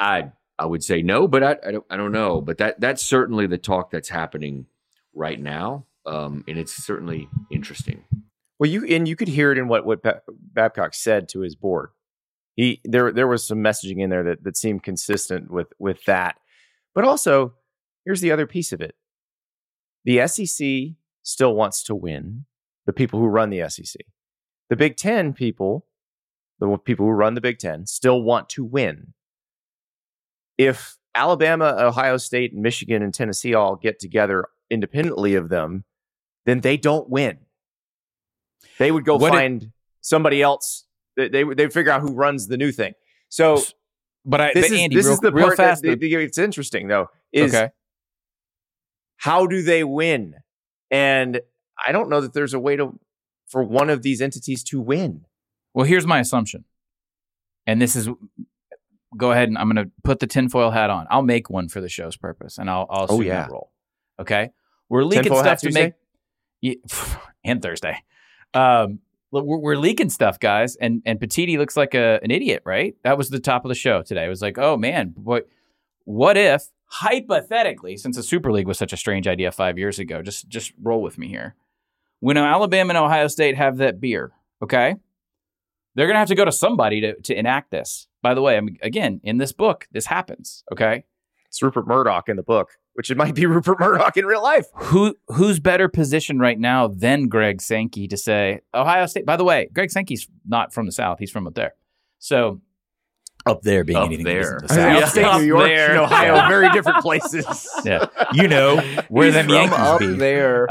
I would say no, but I don't know. But that's certainly the talk that's happening right now, and it's certainly interesting. Well, you could hear it in what Babcock said to his board. There was some messaging in there that seemed consistent with that. But also, here's the other piece of it. The SEC still wants to win. The people who run the SEC. The Big Ten people, the people who run the Big Ten, still want to win. If Alabama, Ohio State, and Michigan and Tennessee all get together independently of them, then they don't win. They would go find somebody else. They figure out who runs the new thing. So, Andy, this is the real part fast. it's interesting though. Is how do they win? And I don't know that there's a way for one of these entities to win. Well, here's my assumption, and this is. Go ahead, and I'm going to put the tinfoil hat on. I'll make one for the show's purpose, and I'll assume that role. Okay, we're leaking tinfoil stuff to make. Yeah, and Thursday. We're leaking stuff, guys, and Petiti looks like an idiot, right? That was the top of the show today. It was like, oh man, boy, what if hypothetically, since the Super League was such a strange idea 5 years ago, just roll with me here. When Alabama and Ohio State have that beer, okay, they're gonna have to go to somebody to enact this. By the way, again, in this book, this happens, okay? It's Rupert Murdoch in the book, which it might be Rupert Murdoch in real life. Who's better positioned right now than Greg Sankey to say, Ohio State? By the way, Greg Sankey's not from the South. He's from up there. So, up there being up anything there. The South. Upstate New York and Ohio, very different places. Yeah. You know, where them Yankees up be. there.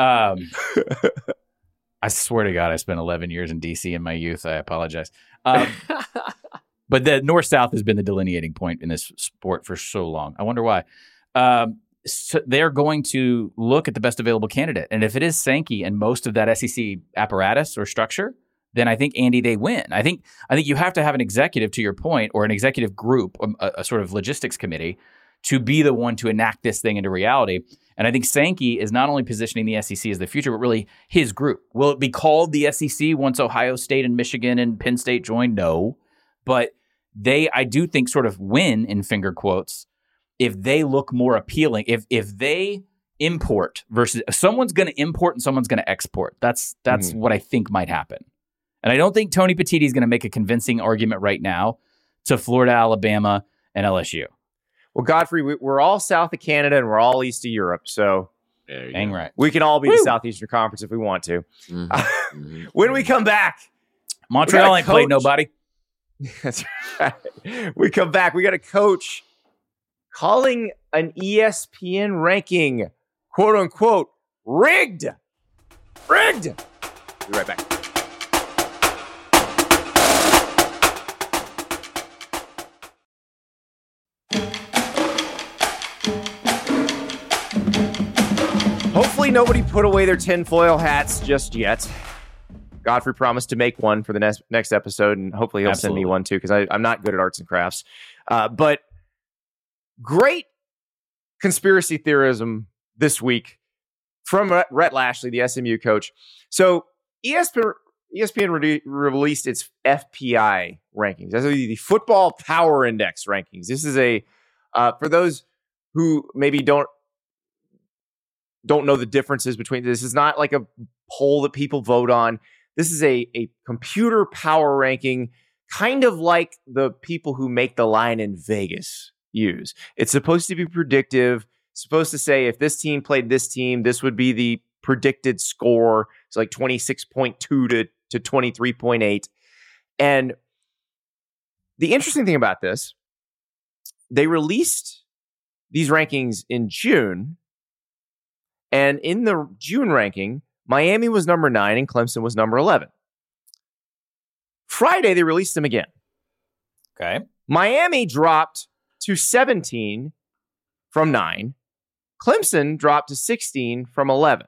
I swear to God, I spent 11 years in D.C. in my youth. I apologize. But the North-South has been the delineating point in this sport for so long. I wonder why. So they're going to look at the best available candidate. And if it is Sankey and most of that SEC apparatus or structure, then I think, Andy, they win. I think you have to have an executive, to your point, or an executive group, a sort of logistics committee, to be the one to enact this thing into reality. And I think Sankey is not only positioning the SEC as the future, but really his group. Will it be called the SEC once Ohio State and Michigan and Penn State join? No. But I do think, sort of win, in finger quotes, if they look more appealing, if they import versus someone's going to import and someone's going to export. That's what I think might happen. And I don't think Tony Petitti is going to make a convincing argument right now to Florida, Alabama, and LSU. Well, Godfrey, we're all south of Canada and we're all east of Europe, so dang right. We can all be the Southeastern Conference if we want to. Mm-hmm. When we come back, Montreal ain't played nobody. That's right. We come back. We got a coach calling an ESPN ranking, quote unquote, rigged. Rigged. Be right back. Hopefully nobody put away their tinfoil hats just yet. Godfrey promised to make one for the next episode, and hopefully he'll send me one too, because I'm not good at arts and crafts. But great conspiracy theorism this week from Rhett Lashlee, the SMU coach. So ESPN released its FPI rankings. That's the Football Power Index rankings. This is for those who maybe don't know the differences between this is not like a poll that people vote on. This is a computer power ranking, kind of like the people who make the line in Vegas use. It's supposed to be predictive. It's supposed to say if this team played this team, this would be the predicted score. It's like 26.2 to 23.8. And the interesting thing about this, they released these rankings in June. And in the June ranking, Miami was number 9 and Clemson was number 11. Friday, they released them again. Okay. Miami dropped to 17 from 9. Clemson dropped to 16 from 11.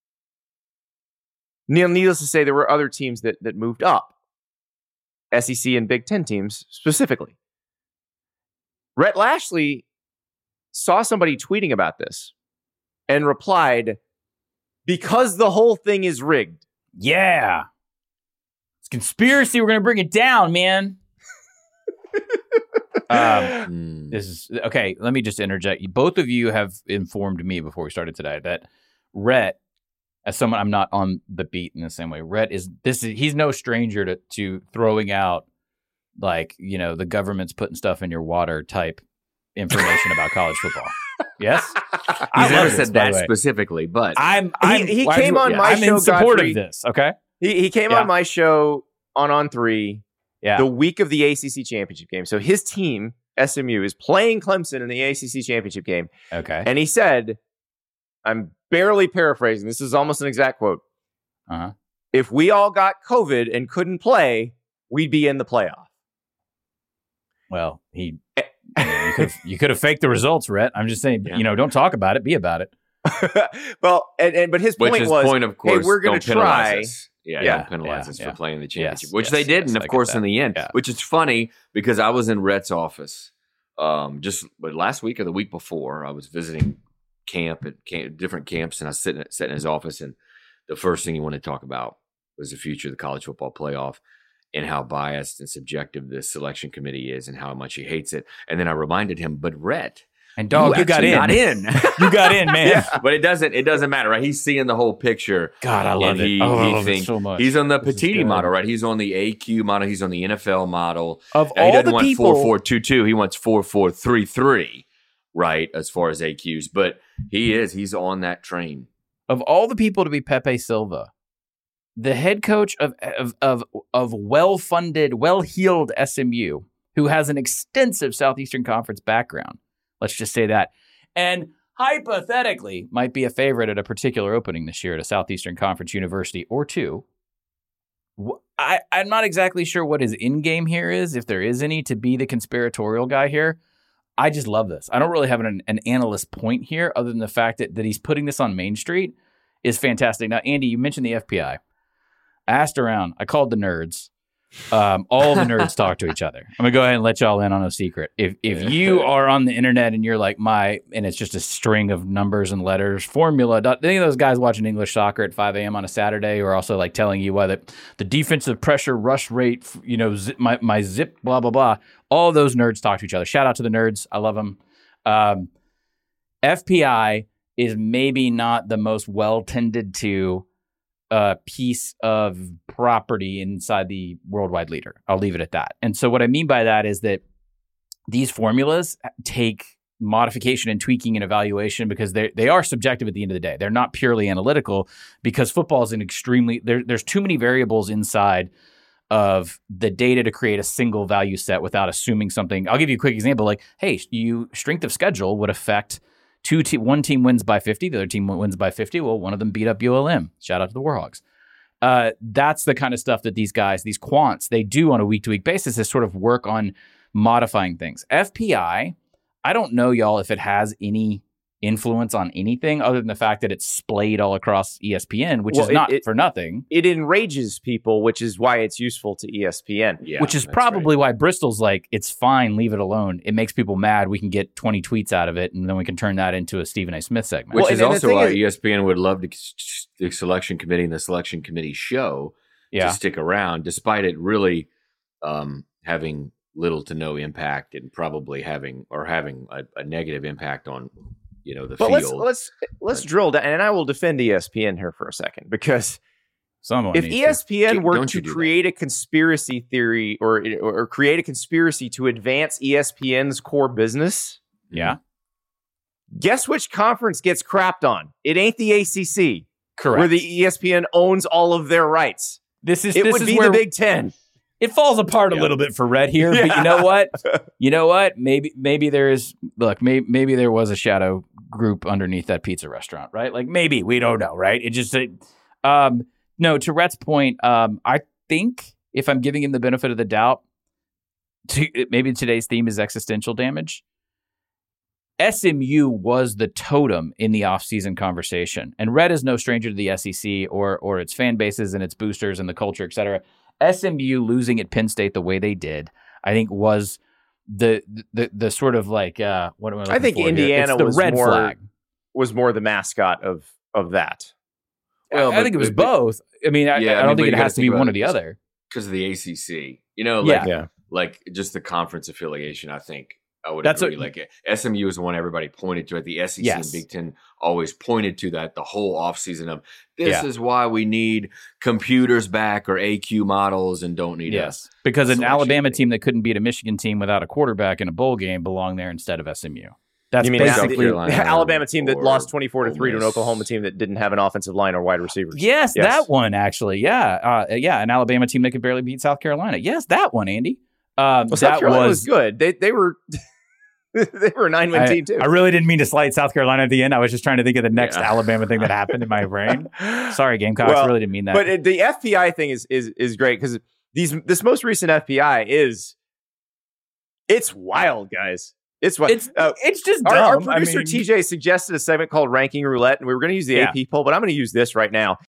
Needless to say, there were other teams that moved up. SEC and Big Ten teams specifically. Rhett Lashlee saw somebody tweeting about this and replied, because the whole thing is rigged. Yeah. It's conspiracy. We're going to bring it down, man. This is okay. Let me just interject. Both of you have informed me before we started today that Rhett, as someone I'm not on the beat in the same way, Rhett he's no stranger to throwing out like, the government's putting stuff in your water type information about college football. Yes, He's never said that specifically, but he came on my show. I'm in support Godfrey, of this. Okay, he came on my show on 3. Yeah. The week of the ACC championship game. So his team, SMU, is playing Clemson in the ACC championship game. Okay. And he said, I'm barely paraphrasing. This is almost an exact quote. Uh-huh. If we all got COVID and couldn't play, we'd be in the playoff. Well, you could have faked the results, Rhett. I'm just saying, don't talk about it. Be about it. Well, but his point was, point, of course, hey, we're going to try. Don't penalize us for playing the championship, which they did, didn't, of course, in the end. Yeah. Which is funny because I was in Rhett's office just last week or the week before. I was visiting different camps, and I was sitting in his office, and the first thing he wanted to talk about was the future of the college football playoff and how biased and subjective this selection committee is and how much he hates it. And then I reminded him, but Rhett, and dog, you got in. You got in, man. Yeah, but it doesn't matter, right? He's seeing the whole picture. God, I love it. I love it so much. He's on the Petiti model, right? He's on the AQ model. He's on the NFL model. Of all the people, he doesn't want 4-4-2-2. He wants 4-4-3-3, right? As far as AQs, but he's on that train. Of all the people to be Pepe Silva, the head coach of well-funded, well-heeled SMU, who has an extensive Southeastern Conference background. Let's just say that. And hypothetically might be a favorite at a particular opening this year at a Southeastern Conference university or two. I'm not exactly sure what his in game here is, if there is any, to be the conspiratorial guy here. I just love this. I don't really have an analyst point here other than the fact that he's putting this on Main Street is fantastic. Now, Andy, you mentioned the FPI. I asked around. I called the nerds. All the nerds talk to each other. I'm gonna go ahead and let y'all in on a secret. If you are on the internet and you're like and it's just a string of numbers and letters, formula. Any of those guys watching English soccer at 5 a.m. on a Saturday are also like telling you why the defensive pressure rush rate, my zip, blah blah blah. All those nerds talk to each other. Shout out to the nerds. I love them. FPI is maybe not the most well tended to piece of property inside the worldwide leader. I'll leave it at that. And so what I mean by that is that these formulas take modification and tweaking and evaluation because they are subjective at the end of the day. They're not purely analytical because football is there's too many variables inside of the data to create a single value set without assuming something. I'll give you a quick example. Like, hey, strength of schedule would affect one team wins by 50, the other team wins by 50. Well, one of them beat up ULM. Shout out to the Warhawks. That's the kind of stuff that these guys, these quants, they do on a week-to-week basis is sort of work on modifying things. FPI, I don't know, y'all, if it has any influence on anything other than the fact that it's splayed all across ESPN, which is not for nothing. It enrages people, which is why it's useful to ESPN. Yeah, which is probably why Bristol's like, it's fine, leave it alone. It makes people mad. We can get 20 tweets out of it, and then we can turn that into a Stephen A. Smith segment. Which is also why ESPN would love the selection committee and the selection committee show to stick around, despite it really having little to no impact and probably having a negative impact on the field. Let's drill down, and I will defend ESPN here for a second because if ESPN were to create a conspiracy theory or create a conspiracy to advance ESPN's core business, guess which conference gets crapped on? It ain't the ACC, correct? Where the ESPN owns all of their rights. It would be the Big Ten. It falls apart a little bit for Red here, but you know what? Maybe there is. Look, maybe there was a shadow group underneath that pizza restaurant, right? Like maybe we don't know, right? It just no. To Rhett's point, I think if I'm giving him the benefit of the doubt, maybe today's theme is existential damage. SMU was the totem in the offseason conversation, and Red is no stranger to the SEC or its fan bases and its boosters and the culture, et cetera. SMU losing at Penn State the way they did, I think, was the sort of like what am I looking I think for Indiana here? It's the red flag was more the mascot of that. Well, I think it was both. I mean, I don't think it has to be one or the other because of the ACC. like just the conference affiliation. I think I would That's agree. Like SMU is the one everybody pointed to. At the SEC Yes. and Big Ten always pointed to that the whole offseason of this is why we need computers back or AQ models and don't need us. Because an selection Alabama thing. team that couldn't beat a Michigan team without a quarterback in a bowl game belonged there instead of SMU. That's You mean basically South Carolina the Alabama team that or lost 24-3 to an Miss. Oklahoma team that didn't have an offensive line or wide receivers? Yes, that one actually. Yeah, an Alabama team that could barely beat South Carolina. Yes, that one, Andy. Well, South Carolina was good. They were they were a 9-win team too. I really didn't mean to slight South Carolina at the end. I was just trying to think of the next Alabama thing that happened in my brain. Sorry, Gamecocks. Well, really didn't mean that. But the FPI thing is great because this most recent FPI it's wild, guys. It's wild. It's just dumb. Our producer TJ suggested a segment called Ranking Roulette, and we were going to use the AP poll, but I'm going to use this right now.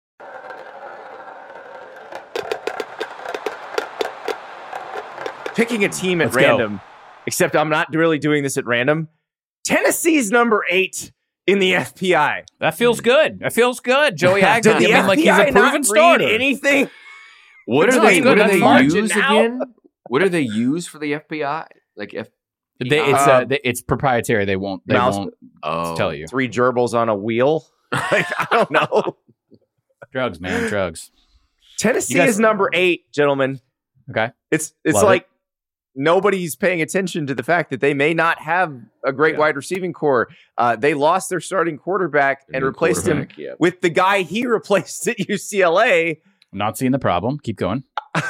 Picking a team at random, except I'm not really doing this at random. Tennessee's number 8 in the FPI. That feels good. That feels good. Joey Agnew. Did the FPI like he's a proven starter. Anything? What are they use again? What do they use for the FBI? Like it's proprietary. They won't tell you. 3 gerbils on a wheel. Like, I don't know. Drugs, man, drugs. Tennessee is number 8, gentlemen. Okay. It's like nobody's paying attention to the fact that they may not have a great wide receiving core. They lost their starting quarterback and replaced him with the guy he replaced at UCLA. I'm not seeing the problem. Keep going.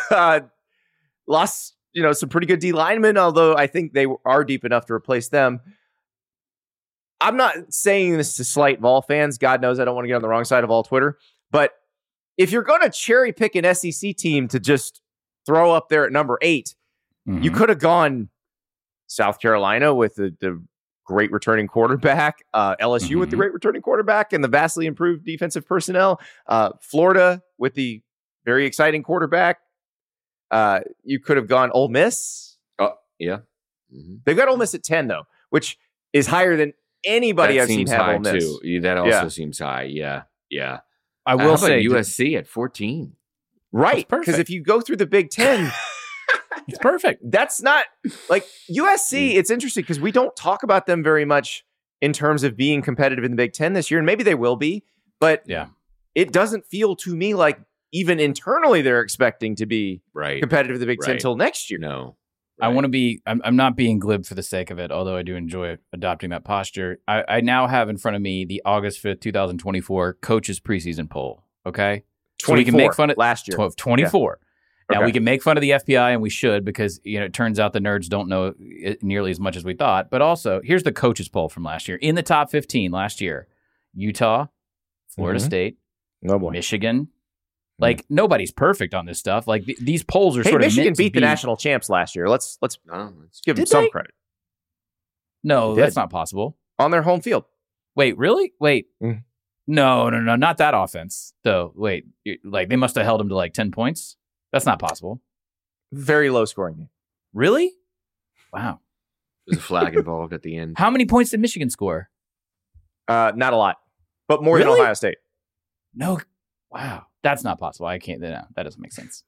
Lost, some pretty good D linemen, although I think they are deep enough to replace them. I'm not saying this to slight Vol fans. God knows I don't want to get on the wrong side of all Twitter. But if you're going to cherry pick an SEC team to just throw up there at number 8, you could have gone South Carolina with the great returning quarterback, LSU with the great returning quarterback and the vastly improved defensive personnel, Florida with the very exciting quarterback. You could have gone Ole Miss. Oh, yeah. They've got Ole Miss at 10, though, which is higher than anybody I've seen have Ole Miss. Too. That also seems high. Yeah. Yeah. I will say USC at 14. Right. Because if you go through the Big Ten, it's perfect. That's not like USC. It's interesting because we don't talk about them very much in terms of being competitive in the Big Ten this year. And maybe they will be, but it doesn't feel to me like even internally they're expecting to be competitive in the Big Ten until next year. No. I want to be, I'm not being glib for the sake of it, although I do enjoy adopting that posture. I now have in front of me the August 5th, 2024 coaches preseason poll. Okay. So we can make fun of last year. 24. Yeah. Now we can make fun of the FPI and we should because, it turns out the nerds don't know it nearly as much as we thought. But also here's the coaches poll from last year. In the top 15 last year, Utah, Florida State, Michigan. Like nobody's perfect on this stuff. Like these polls are sort of Michigan beat the national champs last year. Let's give them some credit. No, that's not possible. On their home field. Wait, really? Wait. No, not that offense though. Wait, like they must have held them to like 10 points. That's not possible. Very low scoring game. Really? Wow. There's a flag involved at the end. How many points did Michigan score? Not a lot, but more than Ohio State. No. Wow. That's not possible. I can't. No, that doesn't make sense.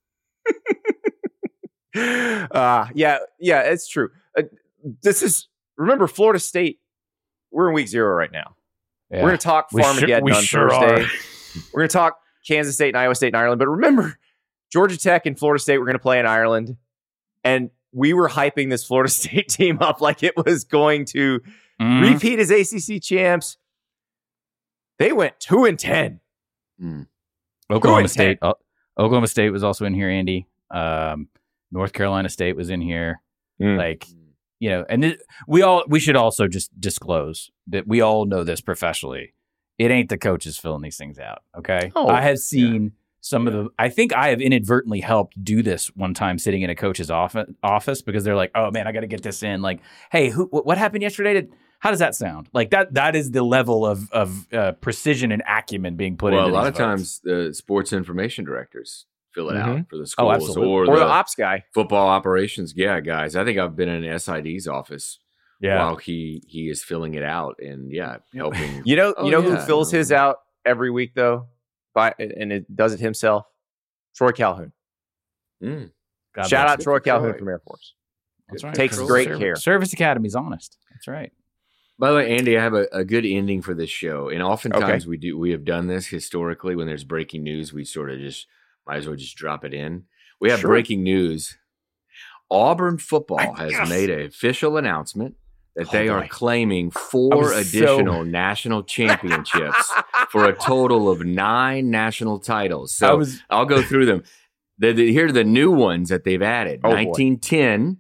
Yeah, it's true. Remember Florida State. We're in week 0 right now. Yeah. We're going to talk Farmageddon on Thursday. We're going to talk Kansas State and Iowa State and Ireland. But remember, Georgia Tech and Florida State were going to play in Ireland. And we were hyping this Florida State team up like it was going to repeat as ACC champs. They went 2-10. Oklahoma State was also in here, Andy. North Carolina State was in here. And we should also just disclose that we all know this professionally. It ain't the coaches filling these things out. Okay. I have seen some of I think I have inadvertently helped do this one time sitting in a coach's office because they're like, oh man, I got to get this in. Like, hey, what happened yesterday? How does that sound? Like that is the level of precision and acumen being put into a lot of votes. Times the sports information directors fill it out for the schools or the ops guy. Football operations guys. I think I've been in SID's office while he is filling it out and helping. Who fills his out every week though? And it does it himself? Troy Calhoun. God Shout bless out you. Troy Good for Calhoun Troy. from Air Force. That's right. Takes Service- great care. Service Academy's honest. That's right. By the way, Andy, I have a good ending for this show. And oftentimes we have done this historically when there's breaking news. We sort of just might as well just drop it in. We have breaking news. Auburn football has made an official announcement that they are claiming 4 additional national championships for a total of 9 national titles. So I'll go through them. Here are the new ones that they've added. 1910,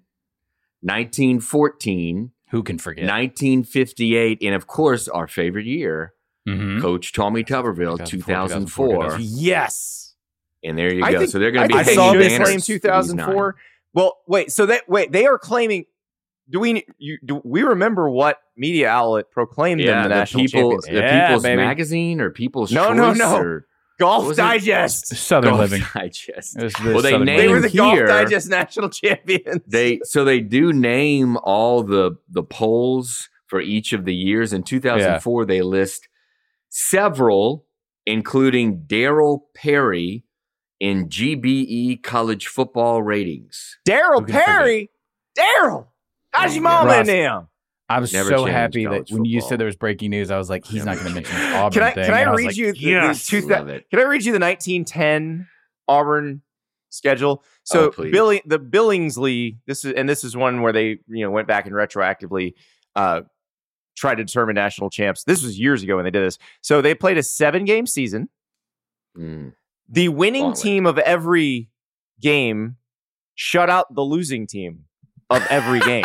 1914. Who can forget? 1958, and of course, our favorite year, Coach Tommy Tuberville, 2004. Yes. And there you go. So they're going to be I saw hanging they banners claim for these 2004. Well, wait. So they are claiming. Do we remember what media outlet proclaimed them the national champions? The People's Magazine or People's Choice? No. Or Golf Digest. Southern Golf Living. Digest. Well, they They were the Golf here, Digest national champions. They do name all the polls for each of the years. In 2004, they list several, including Daryl Perry in GBE college football ratings. Daryl Perry. Daryl. How's your mama in there? I was so happy that when you said there was breaking news, I was like, he's not going to mention this Auburn thing. Can I read you Can I read you the 1910 Auburn schedule? So the Billingsley, this is one where they went back and retroactively tried to determine national champs. This was years ago when they did this. So they played a 7-game season. The winning team of every game shut out the losing team of every game.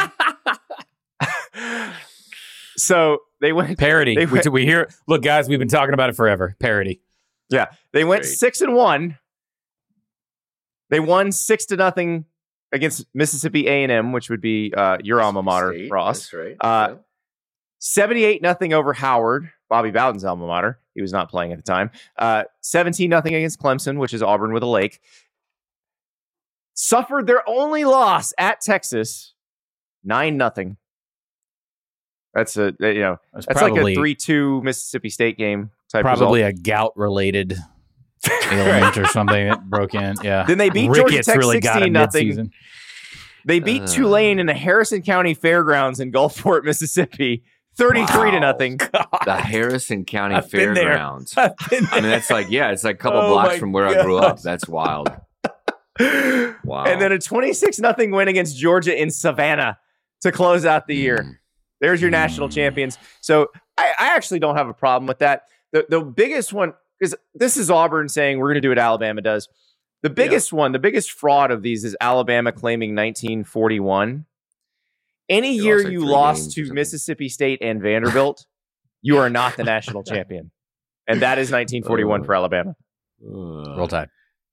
So they went parody. We hear. Look, guys, we've been talking about it forever. Parody. Yeah, they went 6-1. They won 6-0 against Mississippi A&M, which would be your alma mater, Ross. That's right. 78-0 over Howard, Bobby Bowden's alma mater. He was not playing at the time. 17-0 against Clemson, which is Auburn with a lake. Suffered their only loss at Texas, 9-0. That's that's like a 3-2 Mississippi State game type. Probably result. a gout-related ailment or something that broke in. Yeah. Then they beat Georgia Tech 16-0. They beat Tulane in the Harrison County Fairgrounds in Gulfport, Mississippi, 33-0. The Harrison County Fairgrounds. I mean, that's like it's like a couple blocks from where I grew up. That's wild. Wow. And then a 26-0 win against Georgia in Savannah to close out the year. There's your national champions. So I actually don't have a problem with that. The biggest one, because this is Auburn saying we're going to do what Alabama does. The biggest one, the biggest fraud of these is Alabama claiming 1941. Any year you lost to Mississippi State and Vanderbilt, you are not the national champion. And that is 1941 for Alabama. Roll Tide.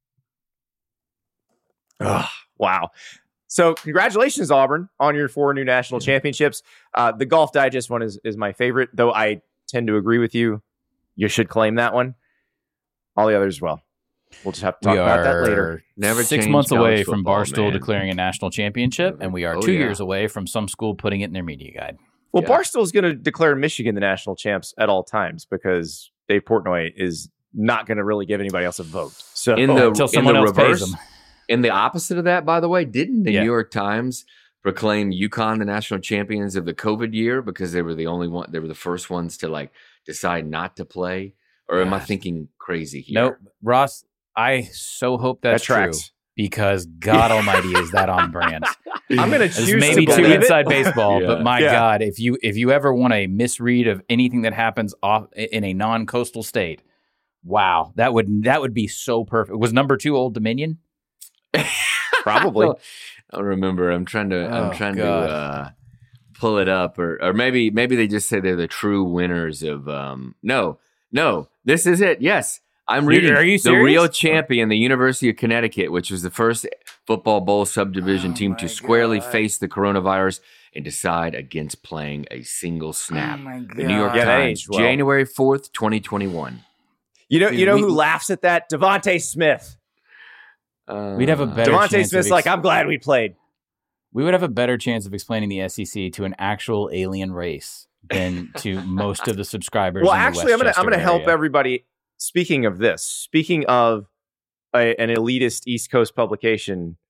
Wow. So congratulations, Auburn, on your 4 new national championships. The Golf Digest one is my favorite, though I tend to agree with you. You should claim that one. All the others, well, we'll just have to talk about that later. Never 6 months away from Barstool declaring a national championship, and we are 2 years away from some school putting it in their media guide. Well, Barstool is going to declare Michigan the national champs at all times because Dave Portnoy is not going to really give anybody else a vote. So until someone else pays them. In the opposite of that, by the way, didn't the New York Times proclaim UConn the national champions of the COVID year because they were the only one? They were the first ones to decide not to play. Or am I thinking crazy here? Nope, Ross. I so hope that's true because God Almighty, is that on brand? I'm going to choose maybe to too believe inside baseball, but my God, if you ever want a misread of anything that happens off in a non-coastal state, wow, that would be so perfect. Was number 2 Old Dominion? Probably. I don't remember. I'm trying to pull it up, or maybe they just say they're the true winners of. No, this is it. Yes, I'm reading. Are you the real champion, the University of Connecticut, which was the first football bowl subdivision team to squarely face the coronavirus and decide against playing a single snap. The New York Times, January 4th, 2021. You know who laughs at that? Devontae Smith. We'd have a better Devontae Smith's like, I'm glad we played. We would have a better chance of explaining the SEC to an actual alien race than to most of the subscribers. Well, actually, I'm gonna help everybody. Speaking of an elitist East Coast publication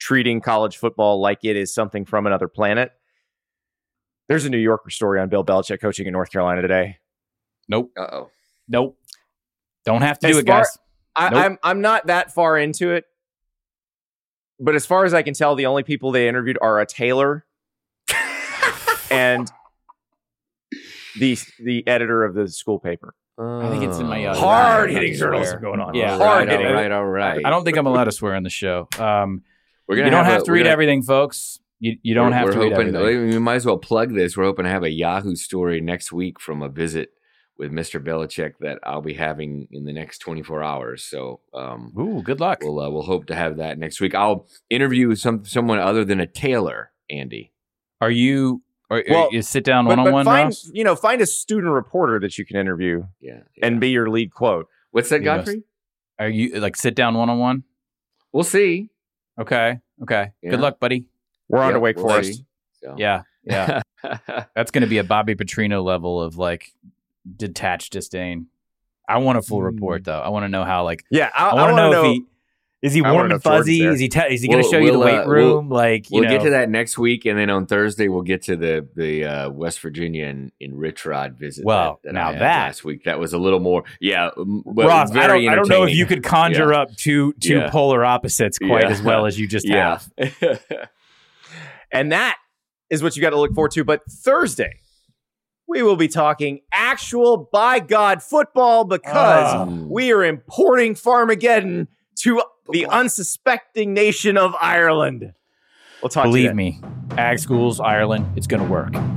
treating college football like it is something from another planet. There's a New Yorker story on Bill Belichick coaching in North Carolina today. Nope. Uh-oh. Nope. Don't have to As do it, far- guys. Nope. I'm not that far into it, but as far as I can tell, the only people they interviewed are a tailor and the editor of the school paper. I think it's in my Hard-hitting right. journalism going on. Yeah. All right. I don't think I'm allowed to swear on the show. We're You don't have to read everything, folks. You don't have to read everything. We might as well plug this. We're hoping to have a Yahoo story next week from a visit with Mr. Belichick that I'll be having in the next 24 hours. So, Ooh, good luck. we'll hope to have that next week. I'll interview someone other than a tailor, Andy. Are you sit down But one-on-one, find, Ross? find a student reporter that you can interview Yeah. and be your lead quote. What's that, Yeah. Godfrey? Are you like sit down one-on-one? We'll see. Okay. Yeah. Good luck, buddy. We're on to Yep, Wake we'll Forest. see. So. Yeah. That's going to be a Bobby Petrino level of like detached disdain. I want a full report though. I want to know how like Yeah, I want to know if is he I wanna warm know and if Jordan's fuzzy? there. Is he going to show you the weight room? We'll get to that next week, and then on Thursday we'll get to the West Virginia and Rich Rod visit. Well, that now I had that- last week that was a little more, but Ross, very I don't know if entertaining. you could conjure Yeah. up two Yeah. polar opposites quite Yeah. as well as you just Yeah. have. And that is what you got to look forward to. But Thursday, we will be talking actual by God football because we are importing Farmageddon to the unsuspecting nation of Ireland. We'll talk to you Believe then. me, ag schools, Ireland, it's going to work.